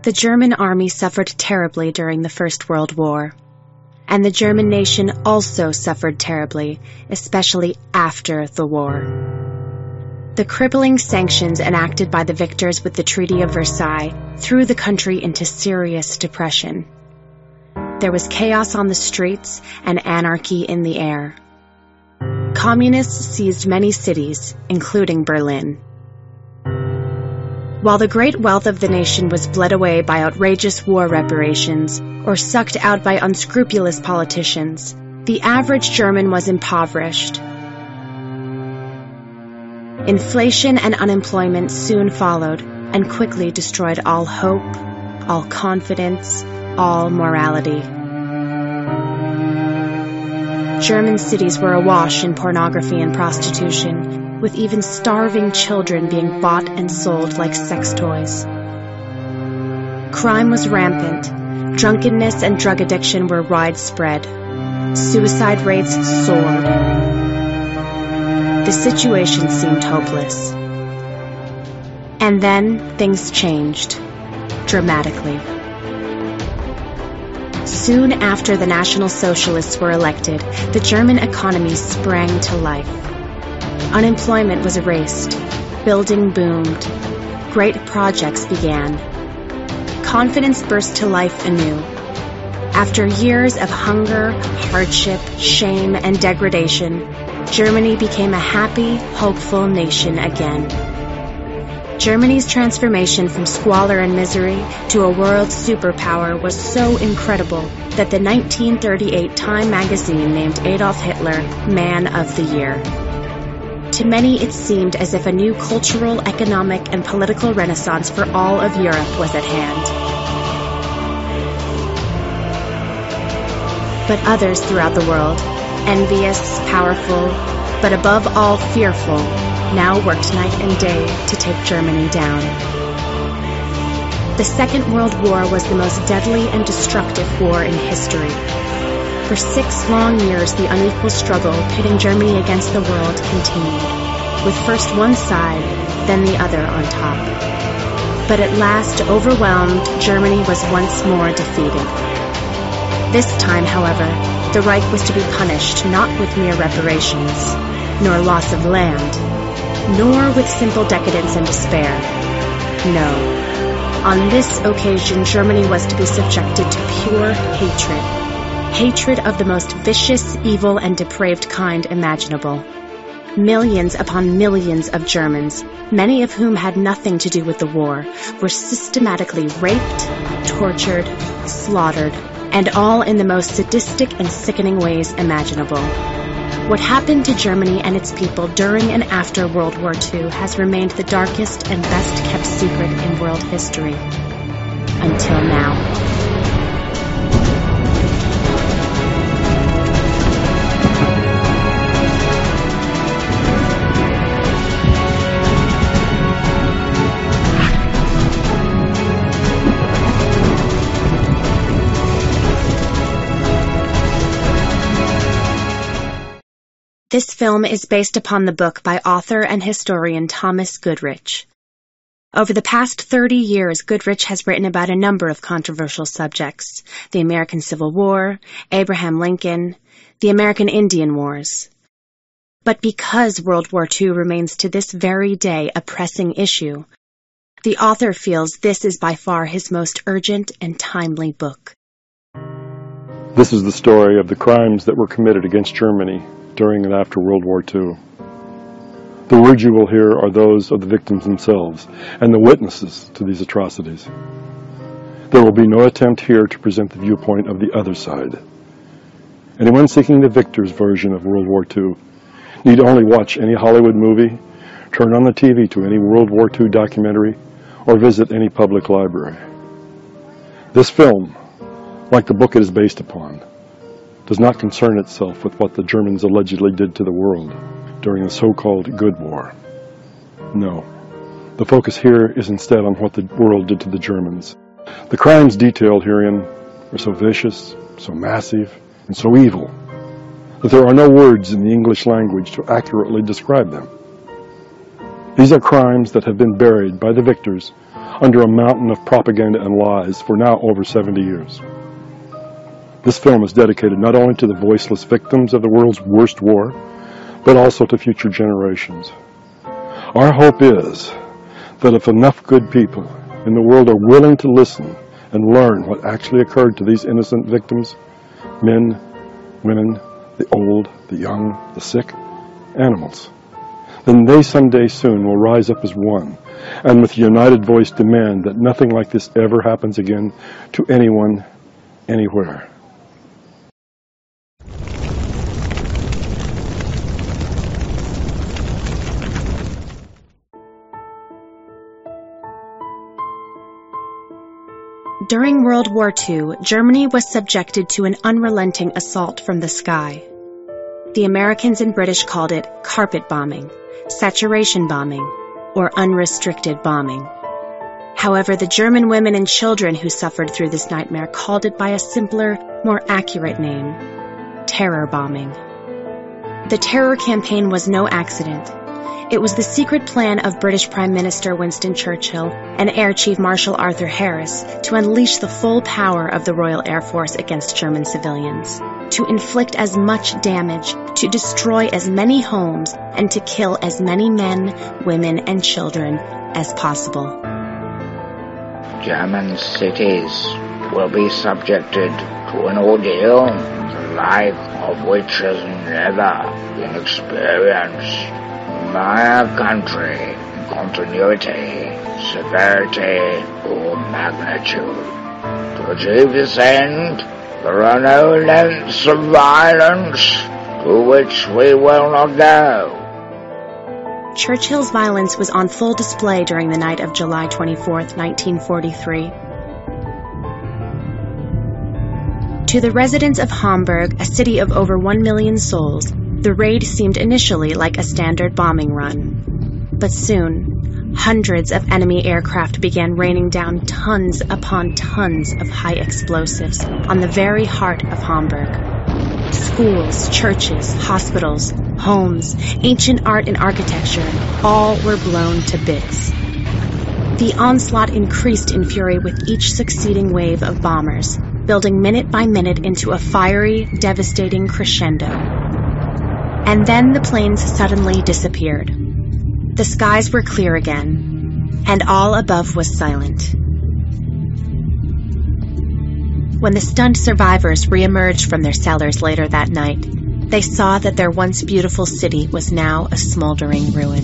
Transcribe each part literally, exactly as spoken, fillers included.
The German army suffered terribly during the First World War, and the German nation also suffered terribly, especially after the war. The crippling sanctions enacted by the victors with the Treaty of Versailles threw the country into serious depression. There was chaos on the streets and anarchy in the air. Communists seized many cities, including Berlin. While the great wealth of the nation was bled away by outrageous war reparations or sucked out by unscrupulous politicians, the average German was impoverished. Inflation and unemployment soon followed and quickly destroyed all hope, all confidence, all morality. German cities were awash in pornography and prostitution, with even starving children being bought and sold like sex toys. Crime was rampant. Drunkenness and drug addiction were widespread. Suicide rates soared. The situation seemed hopeless. And then things changed, dramatically. Soon after the National Socialists were elected, the German economy sprang to life. Unemployment was erased. Building boomed. Great projects began. Confidence burst to life anew. After years of hunger, hardship, shame, and degradation, Germany became a happy, hopeful nation again. Germany's transformation from squalor and misery to a world superpower was so incredible that the nineteen thirty-eight Time magazine named Adolf Hitler Man of the Year. To many, it seemed as if a new cultural, economic, and political renaissance for all of Europe was at hand. But others throughout the world, envious, powerful, but above all fearful, now worked night and day to take Germany down. The Second World War was the most deadly and destructive war in history. For six long years, the unequal struggle pitting Germany against the world continued, with first one side, then the other on top. But at last, overwhelmed, Germany was once more defeated. This time, however, the Reich was to be punished not with mere reparations, nor loss of land, nor with simple decadence and despair. No. On this occasion, Germany was to be subjected to pure hatred. Hatred of the most vicious, evil, and depraved kind imaginable. Millions upon millions of Germans, many of whom had nothing to do with the war, were systematically raped, tortured, slaughtered, and all in the most sadistic and sickening ways imaginable. What happened to Germany and its people during and after World War Two has remained the darkest and best kept secret in world history. Until now. This film is based upon the book by author and historian Thomas Goodrich. Over the past thirty years, Goodrich has written about a number of controversial subjects: the American Civil War, Abraham Lincoln, the American Indian Wars. But because World War Two remains to this very day a pressing issue, the author feels this is by far his most urgent and timely book. This is the story of the crimes that were committed against Germany during and after World War Two. The words you will hear are those of the victims themselves and the witnesses to these atrocities. There will be no attempt here to present the viewpoint of the other side. Anyone seeking the victor's version of World War Two need only watch any Hollywood movie, turn on the T V to any World War Two documentary, or visit any public library. This film, like the book it is based upon, does not concern itself with what the Germans allegedly did to the world during the so-called Good War. No, the focus here is instead on what the world did to the Germans. The crimes detailed herein are so vicious, so massive, and so evil that there are no words in the English language to accurately describe them. These are crimes that have been buried by the victors under a mountain of propaganda and lies for now over seventy years. This film is dedicated not only to the voiceless victims of the world's worst war, but also to future generations. Our hope is that if enough good people in the world are willing to listen and learn what actually occurred to these innocent victims, men, women, the old, the young, the sick, animals, then they someday soon will rise up as one, and with a united voice demand that nothing like this ever happens again to anyone, anywhere. During World War Two, Germany was subjected to an unrelenting assault from the sky. The Americans and British called it carpet bombing, saturation bombing, or unrestricted bombing. However, the German women and children who suffered through this nightmare called it by a simpler, more accurate name, terror bombing. The terror campaign was no accident. It was the secret plan of British Prime Minister Winston Churchill and Air Chief Marshal Arthur Harris to unleash the full power of the Royal Air Force against German civilians, to inflict as much damage, to destroy as many homes, and to kill as many men, women, and children as possible. German cities will be subjected to an ordeal the like of which has never been experienced. My country, continuity, severity, or magnitude. To achieve this end, there are no lengths of violence to which we will not go. Churchill's violence was on full display during the night of July twenty-fourth, nineteen forty-three. To the residents of Hamburg, a city of over one million souls, the raid seemed initially like a standard bombing run. But soon, hundreds of enemy aircraft began raining down tons upon tons of high explosives on the very heart of Hamburg. Schools, churches, hospitals, homes, ancient art and architecture, all were blown to bits. The onslaught increased in fury with each succeeding wave of bombers, building minute by minute into a fiery, devastating crescendo. And then the planes suddenly disappeared. The skies were clear again, and all above was silent. When the stunned survivors re-emerged from their cellars later that night, they saw that their once beautiful city was now a smoldering ruin.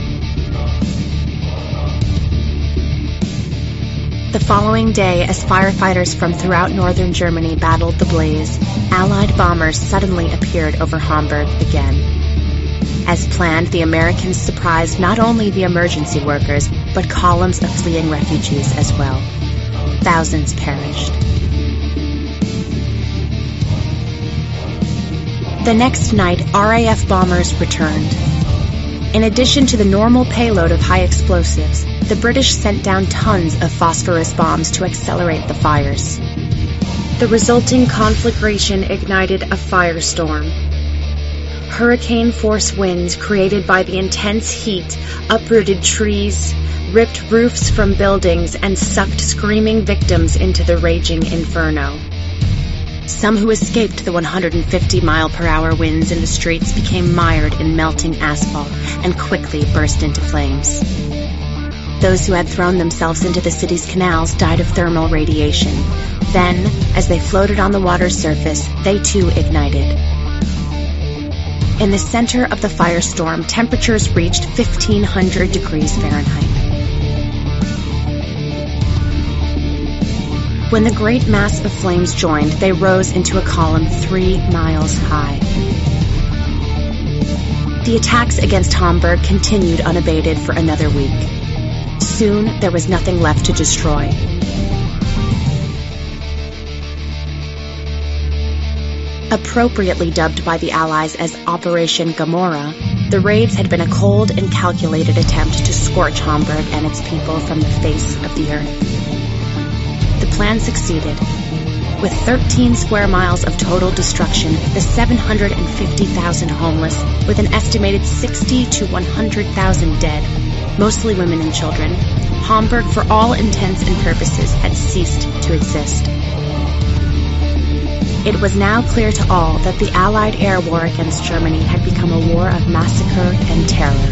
The following day, as firefighters from throughout northern Germany battled the blaze, Allied bombers suddenly appeared over Hamburg again. As planned, the Americans surprised not only the emergency workers, but columns of fleeing refugees as well. Thousands perished. The next night, R A F bombers returned. In addition to the normal payload of high explosives, the British sent down tons of phosphorus bombs to accelerate the fires. The resulting conflagration ignited a firestorm. Hurricane-force winds created by the intense heat uprooted trees, ripped roofs from buildings, and sucked screaming victims into the raging inferno. Some who escaped the one hundred fifty mile per hour winds in the streets became mired in melting asphalt and quickly burst into flames. Those who had thrown themselves into the city's canals died of thermal radiation. Then, as they floated on the water's surface, they too ignited. In the center of the firestorm, temperatures reached fifteen hundred degrees Fahrenheit. When the great mass of flames joined, they rose into a column three miles high. The attacks against Hamburg continued unabated for another week. Soon, there was nothing left to destroy. Appropriately dubbed by the Allies as Operation Gomorrah, the raids had been a cold and calculated attempt to scorch Hamburg and its people from the face of the earth. The plan succeeded. With thirteen square miles of total destruction, the seven hundred fifty thousand homeless, with an estimated sixty to one hundred thousand dead, mostly women and children, Hamburg, for all intents and purposes, had ceased to exist. It was now clear to all that the Allied air war against Germany had become a war of massacre and terror.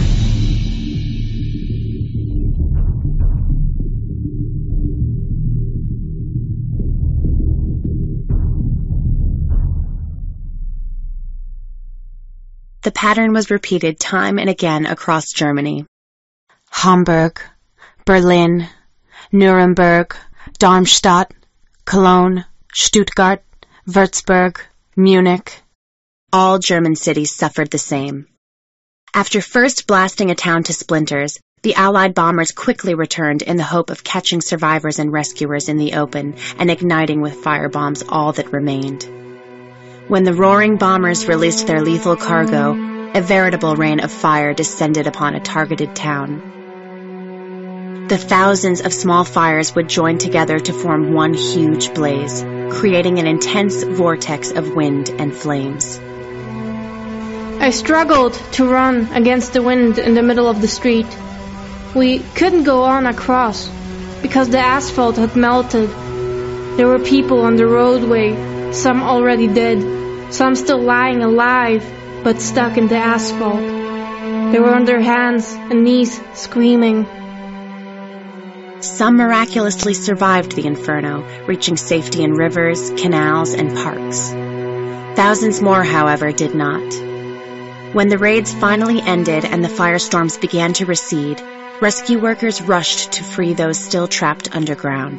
The pattern was repeated time and again across Germany. Hamburg, Berlin, Nuremberg, Darmstadt, Cologne, Stuttgart, Würzburg, Munich. All German cities suffered the same. After first blasting a town to splinters, the Allied bombers quickly returned in the hope of catching survivors and rescuers in the open and igniting with firebombs all that remained. When the roaring bombers released their lethal cargo, a veritable rain of fire descended upon a targeted town. The thousands of small fires would join together to form one huge blaze, creating an intense vortex of wind and flames. I struggled to run against the wind in the middle of the street. We couldn't go on across because the asphalt had melted. There were people on the roadway, some already dead, some still lying alive but stuck in the asphalt. They were on their hands and knees screaming. Some miraculously survived the inferno, reaching safety in rivers, canals, and parks. Thousands more, however, did not. When the raids finally ended and the firestorms began to recede, rescue workers rushed to free those still trapped underground.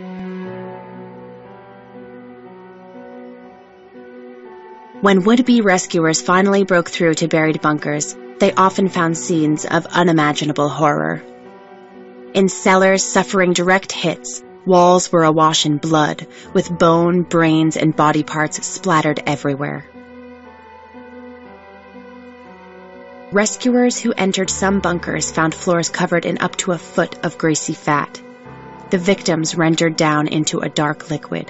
When would-be rescuers finally broke through to buried bunkers, they often found scenes of unimaginable horror. In cellars suffering direct hits, walls were awash in blood, with bone, brains, and body parts splattered everywhere. Rescuers who entered some bunkers found floors covered in up to a foot of greasy fat, the victims rendered down into a dark liquid.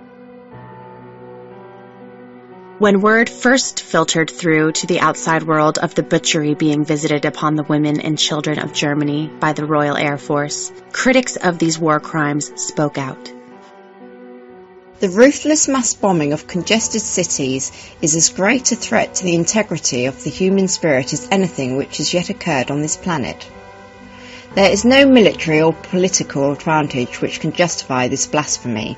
When word first filtered through to the outside world of the butchery being visited upon the women and children of Germany by the Royal Air Force, critics of these war crimes spoke out. The ruthless mass bombing of congested cities is as great a threat to the integrity of the human spirit as anything which has yet occurred on this planet. There is no military or political advantage which can justify this blasphemy.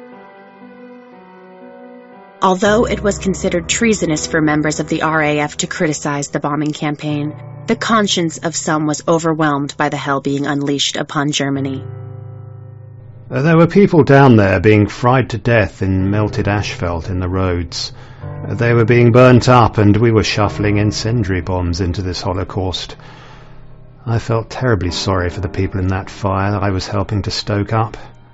Although it was considered treasonous for members of the R A F to criticize the bombing campaign, the conscience of some was overwhelmed by the hell being unleashed upon Germany. There were people down there being fried to death in melted asphalt in the roads. They were being burnt up, and we were shuffling incendiary bombs into this Holocaust. I felt terribly sorry for the people in that fire that I was helping to stoke up.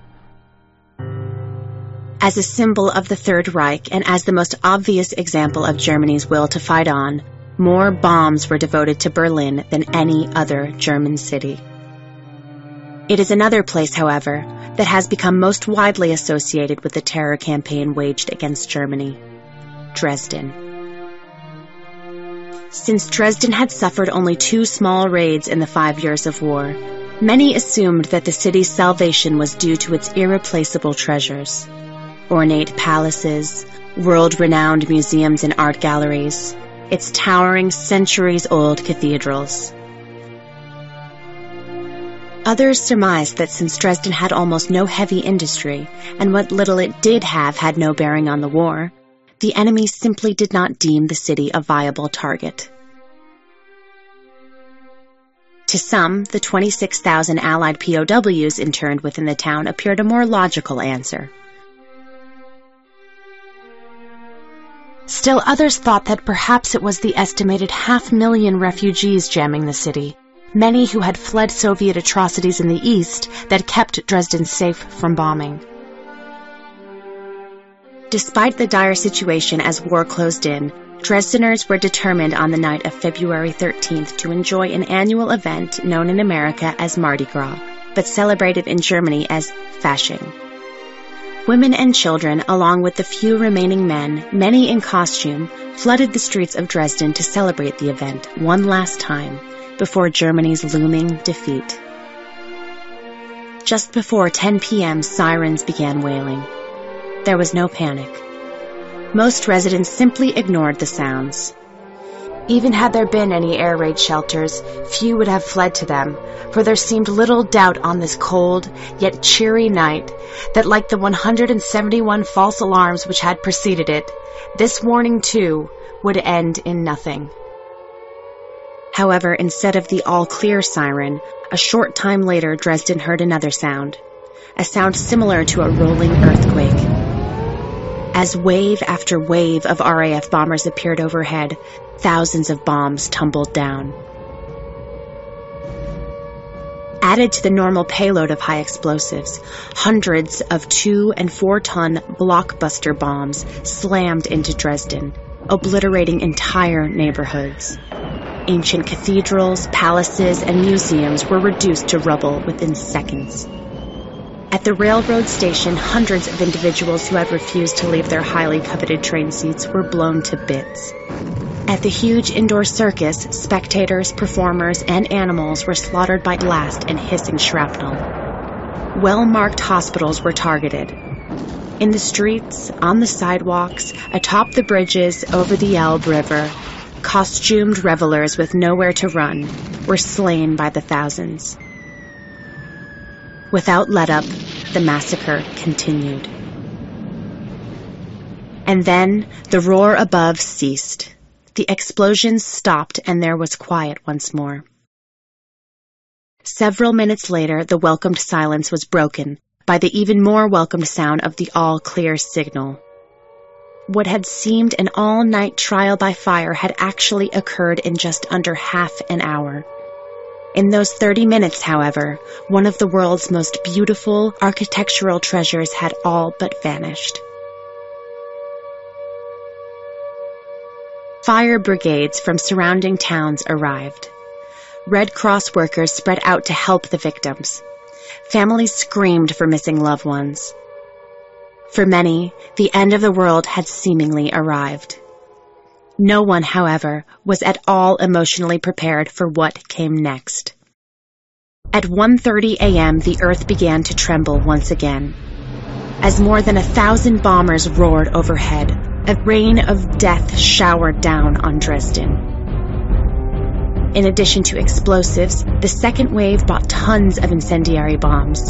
As a symbol of the Third Reich and as the most obvious example of Germany's will to fight on, more bombs were devoted to Berlin than any other German city. It is another place, however, that has become most widely associated with the terror campaign waged against Germany: Dresden. Since Dresden had suffered only two small raids in the five years of war, many assumed that the city's salvation was due to its irreplaceable treasures. Ornate palaces, world-renowned museums and art galleries, its towering centuries-old cathedrals. Others surmised that since Dresden had almost no heavy industry, and what little it did have had no bearing on the war, the enemy simply did not deem the city a viable target. To some, the twenty-six thousand Allied P O Ws interned within the town appeared a more logical answer. Still others thought that perhaps it was the estimated half million refugees jamming the city, many who had fled Soviet atrocities in the east, that kept Dresden safe from bombing. Despite the dire situation as war closed in, Dresdeners were determined on the night of February thirteenth to enjoy an annual event known in America as Mardi Gras, but celebrated in Germany as Fasching. Women and children, along with the few remaining men, many in costume, flooded the streets of Dresden to celebrate the event one last time before Germany's looming defeat. Just before ten p.m., sirens began wailing. There was no panic. Most residents simply ignored the sounds. Even had there been any air raid shelters, few would have fled to them, for there seemed little doubt on this cold, yet cheery night, that like the one hundred seventy-one false alarms which had preceded it, this warning, too, would end in nothing. However, instead of the all-clear siren, a short time later Dresden heard another sound, a sound similar to a rolling earthquake. As wave after wave of R A F bombers appeared overhead, thousands of bombs tumbled down. Added to the normal payload of high explosives, hundreds of two- and four-ton blockbuster bombs slammed into Dresden, obliterating entire neighborhoods. Ancient cathedrals, palaces, and museums were reduced to rubble within seconds. At the railroad station, hundreds of individuals who had refused to leave their highly coveted train seats were blown to bits. At the huge indoor circus, spectators, performers, and animals were slaughtered by blast and hissing shrapnel. Well-marked hospitals were targeted. In the streets, on the sidewalks, atop the bridges over the Elbe River, costumed revelers with nowhere to run were slain by the thousands. Without let-up, the massacre continued. And then the roar above ceased. The explosions stopped and there was quiet once more. Several minutes later, the welcomed silence was broken by the even more welcomed sound of the all-clear signal. What had seemed an all-night trial by fire had actually occurred in just under half an hour. In those thirty minutes, however, one of the world's most beautiful architectural treasures had all but vanished. Fire brigades from surrounding towns arrived. Red Cross workers spread out to help the victims. Families screamed for missing loved ones. For many, the end of the world had seemingly arrived. No one, however, was at all emotionally prepared for what came next. At one thirty a.m., the earth began to tremble once again. As more than a thousand bombers roared overhead, a rain of death showered down on Dresden. In addition to explosives, the second wave brought tons of incendiary bombs.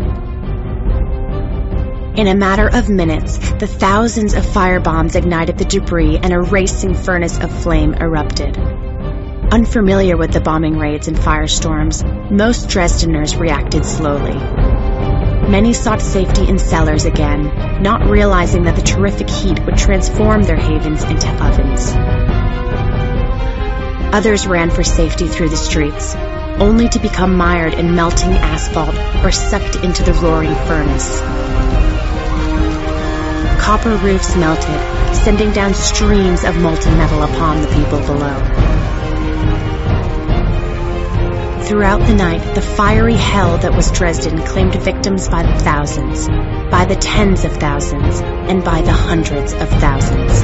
In a matter of minutes, the thousands of firebombs ignited the debris and a racing furnace of flame erupted. Unfamiliar with the bombing raids and firestorms, most Dresdeners reacted slowly. Many sought safety in cellars again, not realizing that the terrific heat would transform their havens into ovens. Others ran for safety through the streets, only to become mired in melting asphalt or sucked into the roaring furnace. Copper roofs melted, sending down streams of molten metal upon the people below. Throughout the night, the fiery hell that was Dresden claimed victims by the thousands, by the tens of thousands, and by the hundreds of thousands.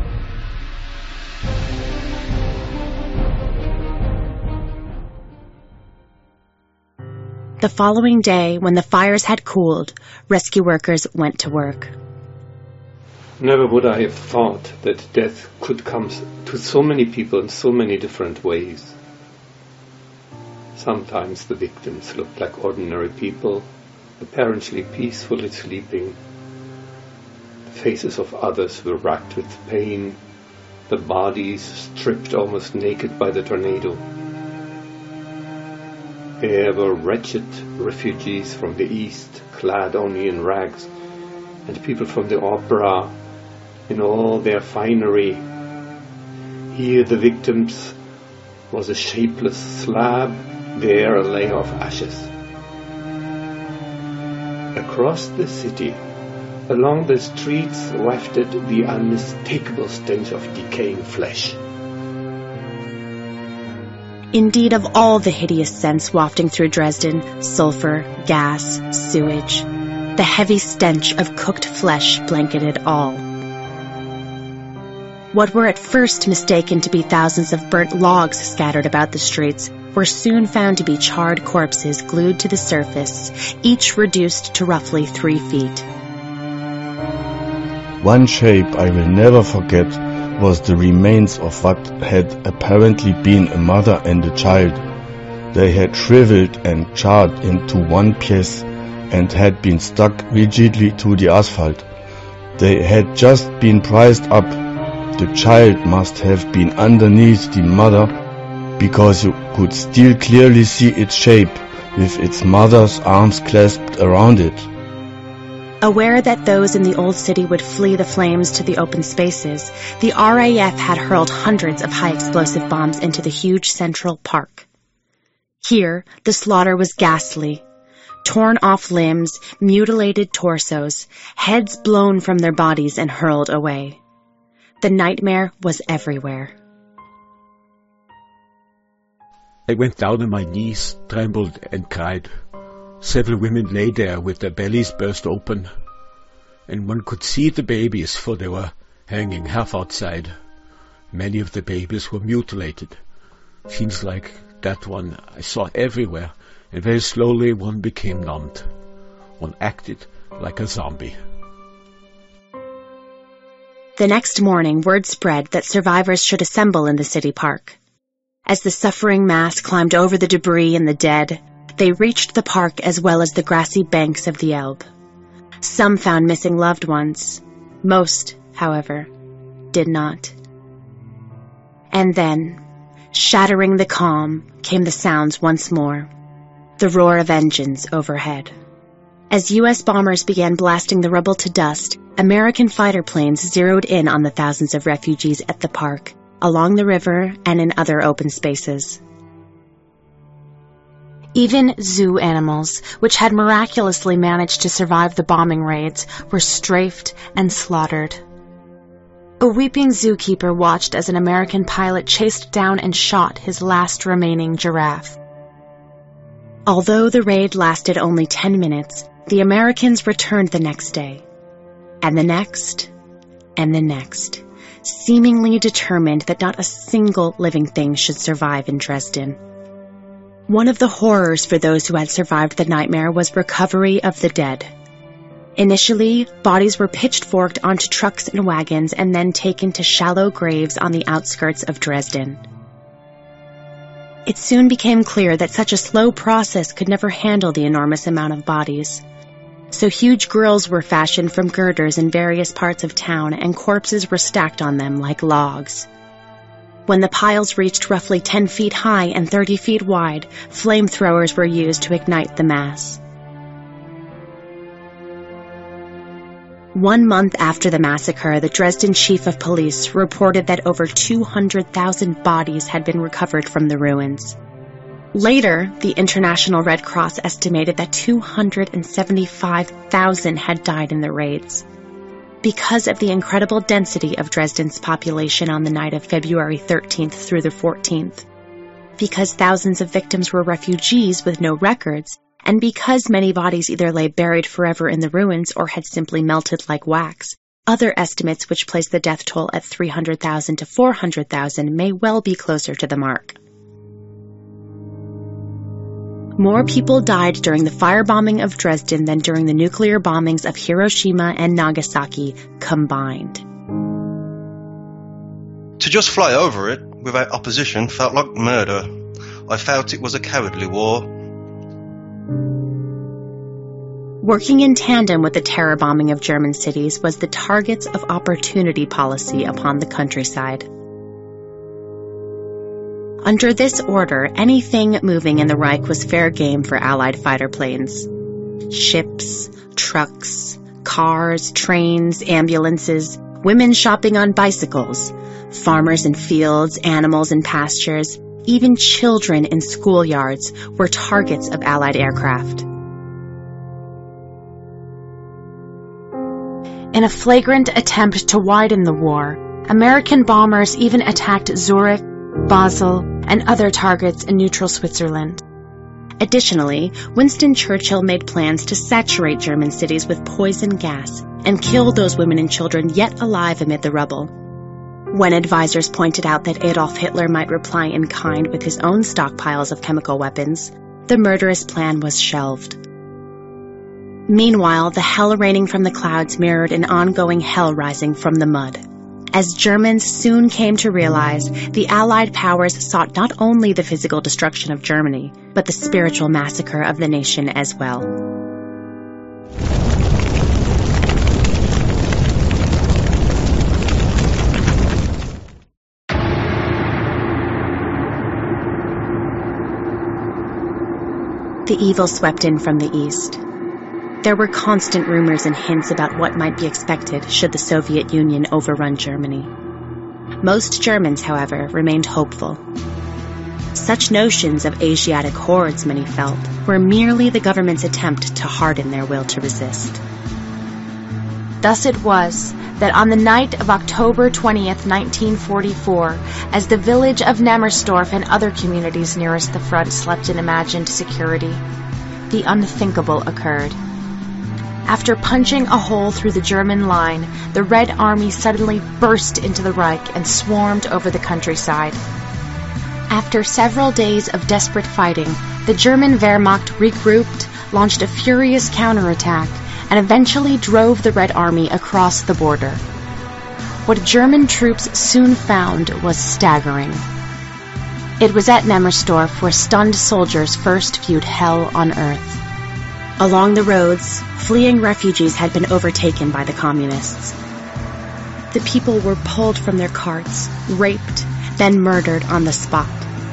The following day, when the fires had cooled, rescue workers went to work. Never would I have thought that death could come to so many people in so many different ways. Sometimes the victims looked like ordinary people, apparently peacefully sleeping. The faces of others were racked with pain, the bodies stripped almost naked by the tornado. There were wretched refugees from the east, clad only in rags, and people from the opera, in all their finery. Here the victims was a shapeless slab, there a layer of ashes. Across the city, along the streets, wafted the unmistakable stench of decaying flesh. Indeed, of all the hideous scents wafting through Dresden, sulfur, gas, sewage, the heavy stench of cooked flesh blanketed all. What were at first mistaken to be thousands of burnt logs scattered about the streets were soon found to be charred corpses glued to the surface, each reduced to roughly three feet. One shape I will never forget was the remains of what had apparently been a mother and a child. They had shriveled and charred into one piece and had been stuck rigidly to the asphalt. They had just been prised up. The child must have been underneath the mother, because you could still clearly see its shape, with its mother's arms clasped around it. Aware that those in the old city would flee the flames to the open spaces, the R A F had hurled hundreds of high-explosive bombs into the huge Central Park. Here, the slaughter was ghastly. Torn off limbs, mutilated torsos, heads blown from their bodies and hurled away. The nightmare was everywhere. I went down on my knees, trembled and cried. Several women lay there with their bellies burst open, and one could see the babies, for they were hanging half outside. Many of the babies were mutilated. Scenes like that one I saw everywhere, and very slowly one became numbed. One acted like a zombie. The next morning, word spread that survivors should assemble in the city park. As the suffering mass climbed over the debris and the dead, they reached the park as well as the grassy banks of the Elbe. Some found missing loved ones. Most, however, did not. And then, shattering the calm, came the sounds once more. The roar of engines overhead. As U S bombers began blasting the rubble to dust, American fighter planes zeroed in on the thousands of refugees at the park, along the river and in other open spaces. Even zoo animals, which had miraculously managed to survive the bombing raids, were strafed and slaughtered. A weeping zookeeper watched as an American pilot chased down and shot his last remaining giraffe. Although the raid lasted only ten minutes, the Americans returned the next day, and the next, and the next, seemingly determined that not a single living thing should survive in Dresden. One of the horrors for those who had survived the nightmare was recovery of the dead. Initially, bodies were pitchforked onto trucks and wagons and then taken to shallow graves on the outskirts of Dresden. It soon became clear that such a slow process could never handle the enormous amount of bodies. So huge grills were fashioned from girders in various parts of town, and corpses were stacked on them like logs. When the piles reached roughly ten feet high and thirty feet wide, flamethrowers were used to ignite the mass. One month after the massacre, the Dresden chief of police reported that over two hundred thousand bodies had been recovered from the ruins. Later, the International Red Cross estimated that two hundred seventy-five thousand had died in the raids. Because of the incredible density of Dresden's population on the night of February thirteenth through the fourteenth, because thousands of victims were refugees with no records, and because many bodies either lay buried forever in the ruins or had simply melted like wax, other estimates which place the death toll at three hundred thousand to four hundred thousand may well be closer to the mark. More people died during the firebombing of Dresden than during the nuclear bombings of Hiroshima and Nagasaki combined. To just fly over it without opposition felt like murder. I felt it was a cowardly war. Working in tandem with the terror bombing of German cities was the Targets of Opportunity policy upon the countryside. Under this order, anything moving in the Reich was fair game for Allied fighter planes. Ships, trucks, cars, trains, ambulances, women shopping on bicycles, farmers in fields, animals in pastures, even children in schoolyards were targets of Allied aircraft. In a flagrant attempt to widen the war, American bombers even attacked Zurich, Basel, and other targets in neutral Switzerland. Additionally, Winston Churchill made plans to saturate German cities with poison gas and kill those women and children yet alive amid the rubble. When advisors pointed out that Adolf Hitler might reply in kind with his own stockpiles of chemical weapons, the murderous plan was shelved. Meanwhile, the hell raining from the clouds mirrored an ongoing hell rising from the mud. As Germans soon came to realize, the Allied powers sought not only the physical destruction of Germany, but the spiritual massacre of the nation as well. The evil swept in from the east. There were constant rumors and hints about what might be expected should the Soviet Union overrun Germany. Most Germans, however, remained hopeful. Such notions of Asiatic hordes, many felt, were merely the government's attempt to harden their will to resist. Thus it was that on the night of October twentieth, nineteen forty-four, as the village of Nemmersdorf and other communities nearest the front slept in imagined security, the unthinkable occurred. After punching a hole through the German line, the Red Army suddenly burst into the Reich and swarmed over the countryside. After several days of desperate fighting, the German Wehrmacht regrouped, launched a furious counterattack, and eventually drove the Red Army across the border. What German troops soon found was staggering. It was at Nemmersdorf where stunned soldiers first viewed hell on earth. Along the roads, fleeing refugees had been overtaken by the communists. The people were pulled from their carts, raped, then murdered on the spot.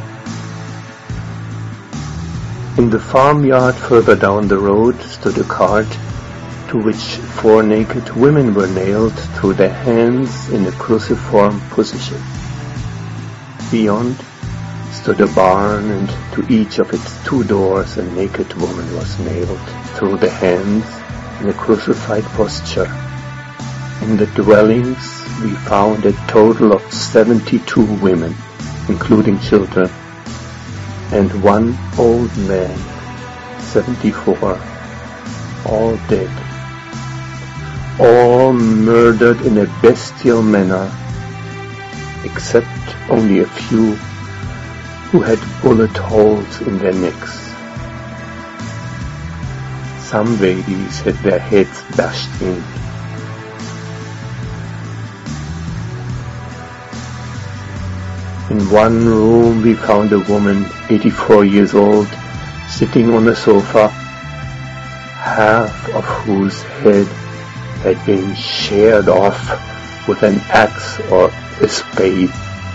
In the farmyard further down the road stood a cart to which four naked women were nailed through their hands in a cruciform position. Beyond stood a barn, and to each of its two doors a naked woman was nailed through the hands in a crucified posture. In the dwellings we found a total of seventy-two women, including children, and one old man, seventy-four, all dead. All murdered in a bestial manner, except only a few who had bullet holes in their necks. Some babies had their heads bashed in. In one room we found a woman, eighty-four years old, sitting on a sofa, half of whose head had been sheared off with an axe or a spade.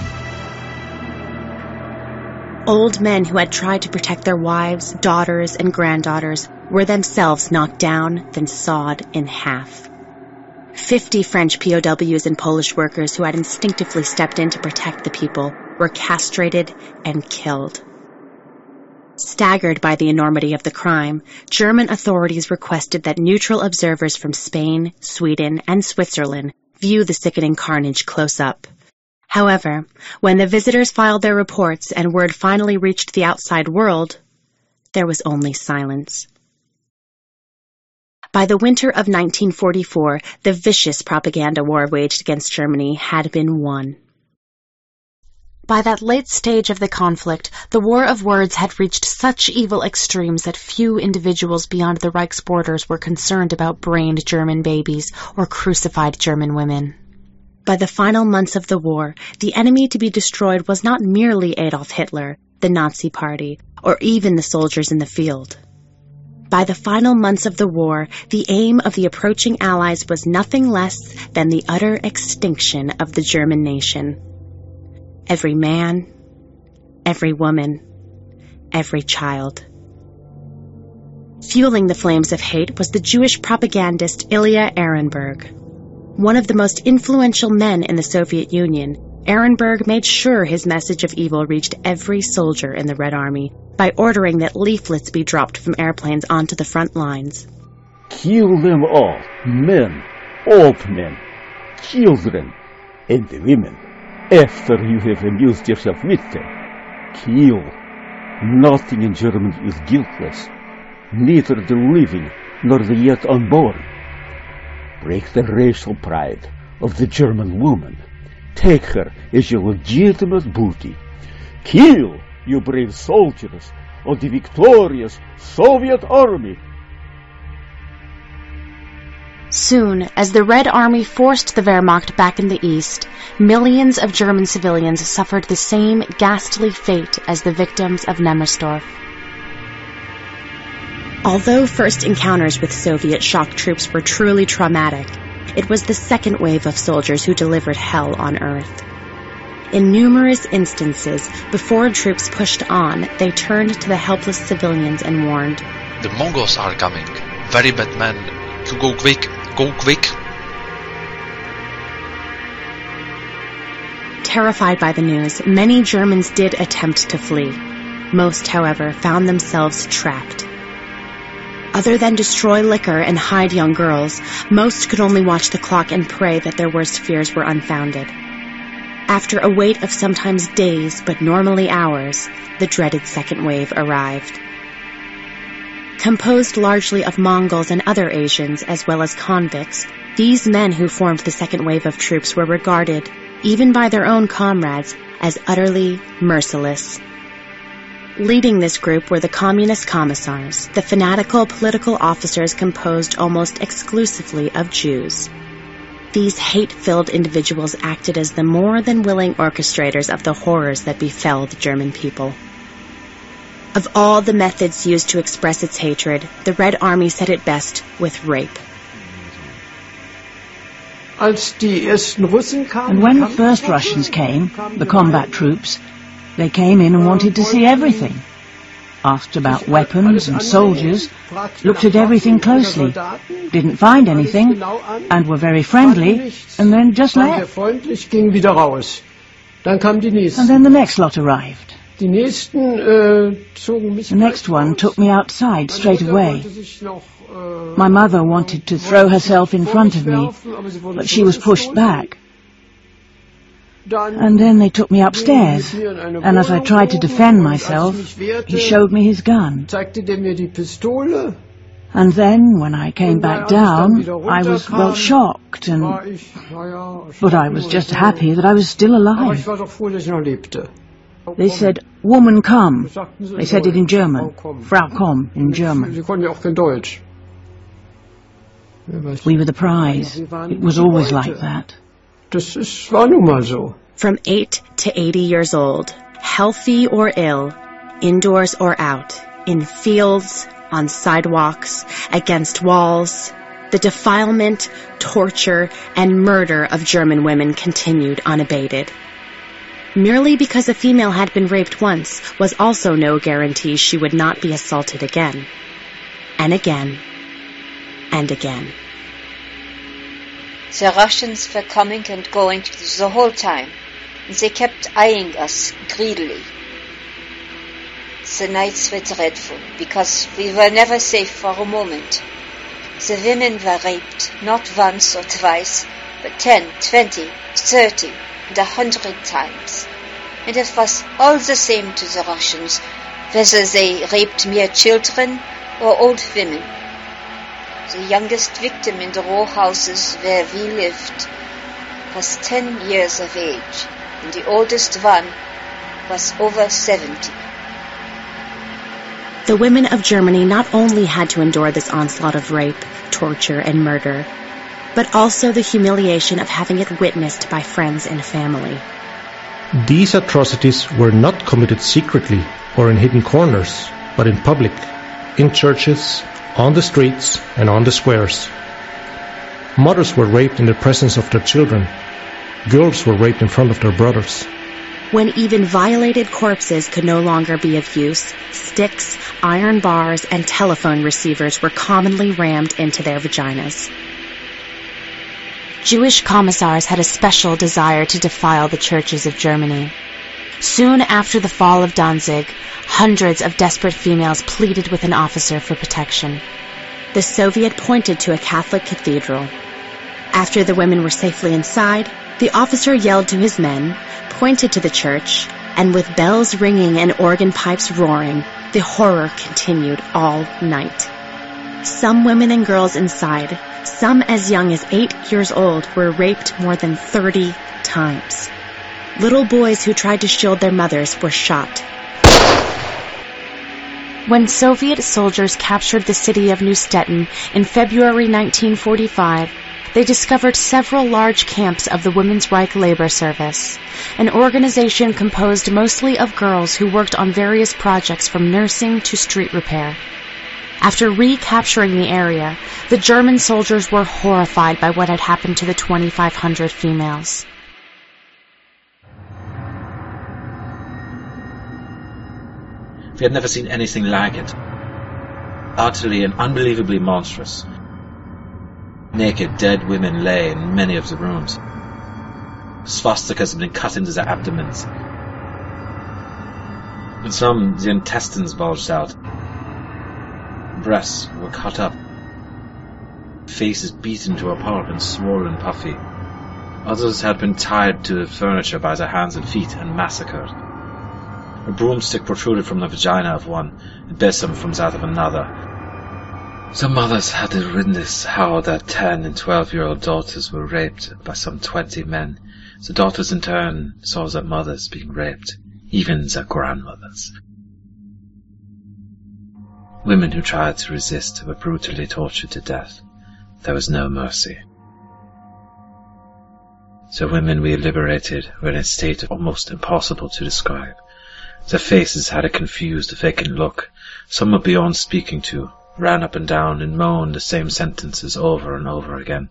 Old men who had tried to protect their wives, daughters, and granddaughters were themselves knocked down, then sawed in half. Fifty French P O Ws and Polish workers who had instinctively stepped in to protect the people were castrated and killed. Staggered by the enormity of the crime, German authorities requested that neutral observers from Spain, Sweden, and Switzerland view the sickening carnage close up. However, when the visitors filed their reports and word finally reached the outside world, there was only silence. By the winter of nineteen forty-four, the vicious propaganda war waged against Germany had been won. By that late stage of the conflict, the war of words had reached such evil extremes that few individuals beyond the Reich's borders were concerned about brained German babies or crucified German women. By the final months of the war, the enemy to be destroyed was not merely Adolf Hitler, the Nazi Party, or even the soldiers in the field. By the final months of the war, the aim of the approaching Allies was nothing less than the utter extinction of the German nation. Every man, every woman, every child. Fueling the flames of hate was the Jewish propagandist Ilya Ehrenberg. One of the most influential men in the Soviet Union, Ehrenberg made sure his message of evil reached every soldier in the Red Army by ordering that leaflets be dropped from airplanes onto the front lines. Kill them all, men, old men, children, and the women, after you have amused yourself with them. Kill. Nothing in Germany is guiltless, neither the living nor the yet unborn. Break the racial pride of the German woman. Take her as your legitimate booty. Kill, you brave soldiers of the victorious Soviet Army. Soon, as the Red Army forced the Wehrmacht back in the east, millions of German civilians suffered the same ghastly fate as the victims of Nemmersdorf. Although first encounters with Soviet shock troops were truly traumatic, it was the second wave of soldiers who delivered hell on Earth. In numerous instances, before troops pushed on, they turned to the helpless civilians and warned, "The Mongols are coming. Very bad men. To go quick. Go quick." Terrified by the news, many Germans did attempt to flee. Most, however, found themselves trapped. Other than destroy liquor and hide young girls, most could only watch the clock and pray that their worst fears were unfounded. After a wait of sometimes days, but normally hours, the dreaded second wave arrived. Composed largely of Mongols and other Asians, as well as convicts, these men who formed the second wave of troops were regarded, even by their own comrades, as utterly merciless. Leading this group were the communist commissars, the fanatical political officers composed almost exclusively of Jews. These hate-filled individuals acted as the more than willing orchestrators of the horrors that befell the German people. Of all the methods used to express its hatred, the Red Army said it best with rape. And when the first Russians came, the combat troops, they came in and wanted to see everything. Asked about weapons and soldiers, looked at everything closely, didn't find anything, and were very friendly, and then just left. And then the next lot arrived. The next one took me outside straight away. My mother wanted to throw herself in front of me, but she was pushed back. And then they took me upstairs, and as I tried to defend myself, he showed me his gun. And then, when I came back down, I was, well, shocked, and but I was just happy that I was still alive. They said, "Woman, come." They said it in German. Frau, komm, in German. We were the prize. It was always like that. From eight to eighty years old, healthy or ill, indoors or out, in fields, on sidewalks, against walls, the defilement, torture, and murder of German women continued unabated. Merely because a female had been raped once was also no guarantee she would not be assaulted again, and again, and again. The Russians were coming and going the whole time, and they kept eyeing us greedily. The nights were dreadful, because we were never safe for a moment. The women were raped, not once or twice, but ten, twenty, thirty, and a hundred times. And it was all the same to the Russians, whether they raped mere children or old women. The youngest victim in the row houses where we lived was ten years of age, and the oldest one was over seventy. The women of Germany not only had to endure this onslaught of rape, torture, and murder, but also the humiliation of having it witnessed by friends and family. These atrocities were not committed secretly or in hidden corners, but in public, in churches, on the streets, and on the squares. Mothers were raped in the presence of their children. Girls were raped in front of their brothers. When even violated corpses could no longer be of use, sticks, iron bars, and telephone receivers were commonly rammed into their vaginas. Jewish commissars had a special desire to defile the churches of Germany. Soon after the fall of Danzig, hundreds of desperate females pleaded with an officer for protection. The Soviet pointed to a Catholic cathedral. After the women were safely inside, the officer yelled to his men, pointed to the church, and with bells ringing and organ pipes roaring, the horror continued all night. Some women and girls inside, some as young as eight years old, were raped more than thirty times. Little boys who tried to shield their mothers were shot. When Soviet soldiers captured the city of Neustetten in February nineteen forty-five, they discovered several large camps of the Women's Reich Labor Service, an organization composed mostly of girls who worked on various projects from nursing to street repair. After recapturing the area, the German soldiers were horrified by what had happened to the twenty-five hundred females. We had never seen anything like it. Utterly and unbelievably monstrous. Naked, dead women lay in many of the rooms. Swastikas had been cut into their abdomens. In some, the intestines bulged out. Breasts were cut up. Faces beaten to a pulp and swollen puffy. Others had been tied to the furniture by their hands and feet and massacred. A broomstick protruded from the vagina of one, and besom from that of another. Some mothers had to witness how their ten and twelve-year-old daughters were raped by some twenty men. The daughters in turn saw their mothers being raped, even their grandmothers. Women who tried to resist were brutally tortured to death. There was no mercy. The women we liberated were in a state almost impossible to describe. Their faces had a confused, vacant look. Some were beyond speaking to, ran up and down and moaned the same sentences over and over again.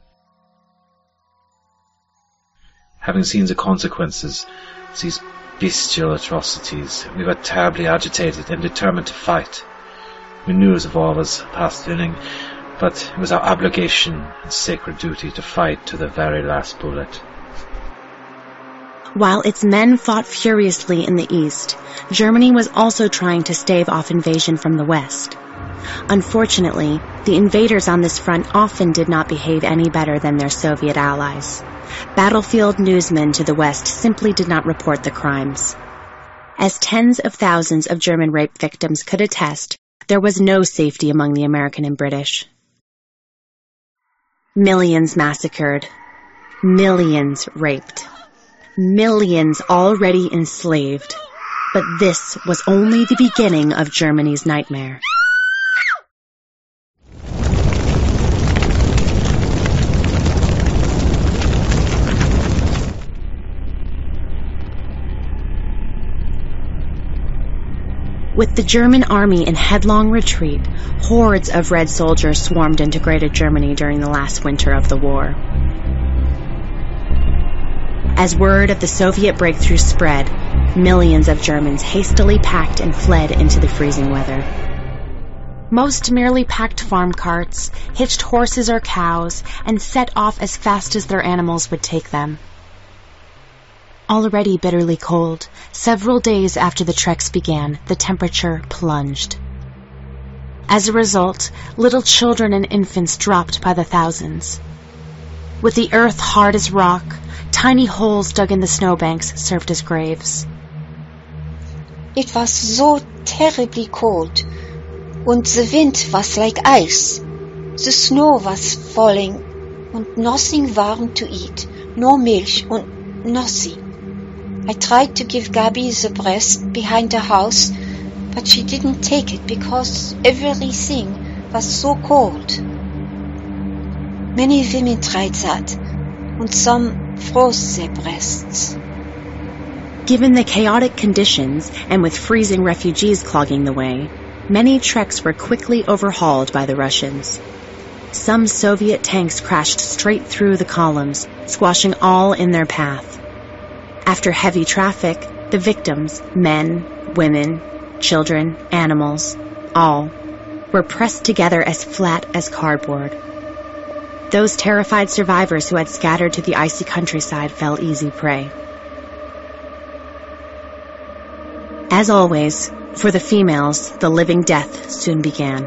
Having seen the consequences of these bestial atrocities, we were terribly agitated and determined to fight. We knew the war was past winning, but it was our obligation and sacred duty to fight to the very last bullet. While its men fought furiously in the east, Germany was also trying to stave off invasion from the west. Unfortunately, the invaders on this front often did not behave any better than their Soviet allies. Battlefield newsmen to the west simply did not report the crimes. As tens of thousands of German rape victims could attest, there was no safety among the American and British. Millions massacred. Millions raped. Millions already enslaved. But this was only the beginning of Germany's nightmare. With the German army in headlong retreat, hordes of Red soldiers swarmed into Greater Germany during the last winter of the war. As word of the Soviet breakthrough spread, millions of Germans hastily packed and fled into the freezing weather. Most merely packed farm carts, hitched horses or cows, and set off as fast as their animals would take them. Already bitterly cold, several days after the treks began, the temperature plunged. As a result, little children and infants dropped by the thousands. With the earth hard as rock, tiny holes dug in the snowbanks served as graves. It was so terribly cold, and the wind was like ice. The snow was falling, and nothing warm to eat, no milk and nothing. I tried to give Gabi the breast behind the house, but she didn't take it because everything was so cold. Many women tried that, and some froze their breasts. Given the chaotic conditions, and with freezing refugees clogging the way, many treks were quickly overhauled by the Russians. Some Soviet tanks crashed straight through the columns, squashing all in their path. After heavy traffic, the victims, men, women, children, animals, all, were pressed together as flat as cardboard. Those terrified survivors who had scattered to the icy countryside fell easy prey. As always, for the females, the living death soon began.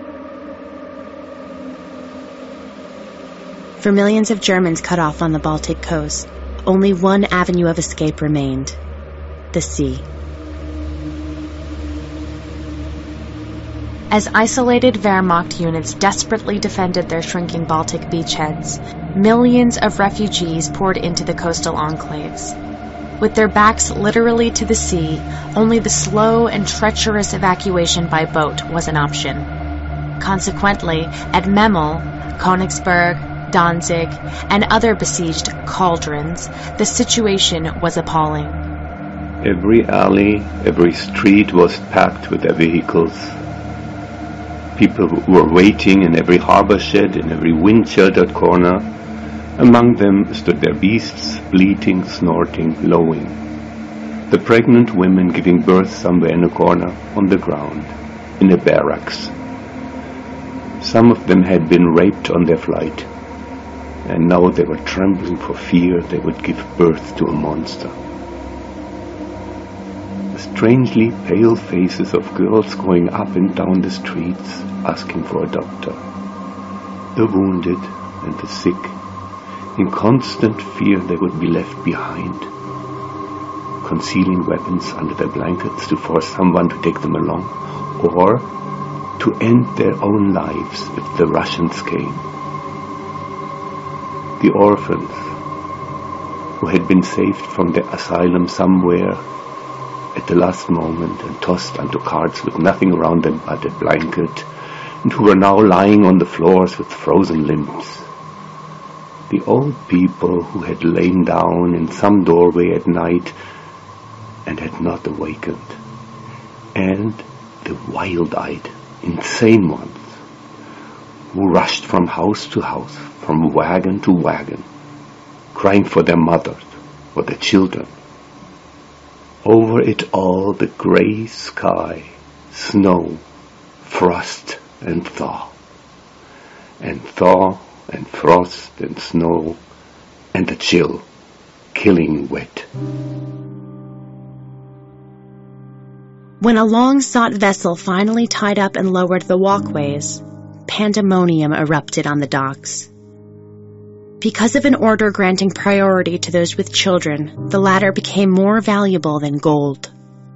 For millions of Germans cut off on the Baltic coast, only one avenue of escape remained: the sea. As isolated Wehrmacht units desperately defended their shrinking Baltic beachheads, millions of refugees poured into the coastal enclaves. With their backs literally to the sea, only the slow and treacherous evacuation by boat was an option. Consequently, at Memel, Königsberg, Danzig, and other besieged cauldrons, the situation was appalling. Every alley, every street was packed with their vehicles. People were waiting in every harbor shed, in every wind-sheltered corner. Among them stood their beasts, bleating, snorting, lowing. The pregnant women giving birth somewhere in a corner, on the ground, in a barracks. Some of them had been raped on their flight, and now they were trembling for fear they would give birth to a monster. Strangely pale faces of girls going up and down the streets, asking for a doctor. The wounded and the sick, in constant fear they would be left behind, concealing weapons under their blankets to force someone to take them along, or to end their own lives if the Russians came. The orphans, who had been saved from their asylum somewhere at the last moment and tossed onto carts with nothing around them but a blanket, and who were now lying on the floors with frozen limbs. The old people who had lain down in some doorway at night and had not awakened, and the wild-eyed, insane ones who rushed from house to house, from wagon to wagon, crying for their mothers, for their children. Over it all the grey sky, snow, frost and thaw, and thaw and frost and snow, and the chill, killing wet. When a long-sought vessel finally tied up and lowered the walkways, pandemonium erupted on the docks. Because of an order granting priority to those with children, the latter became more valuable than gold.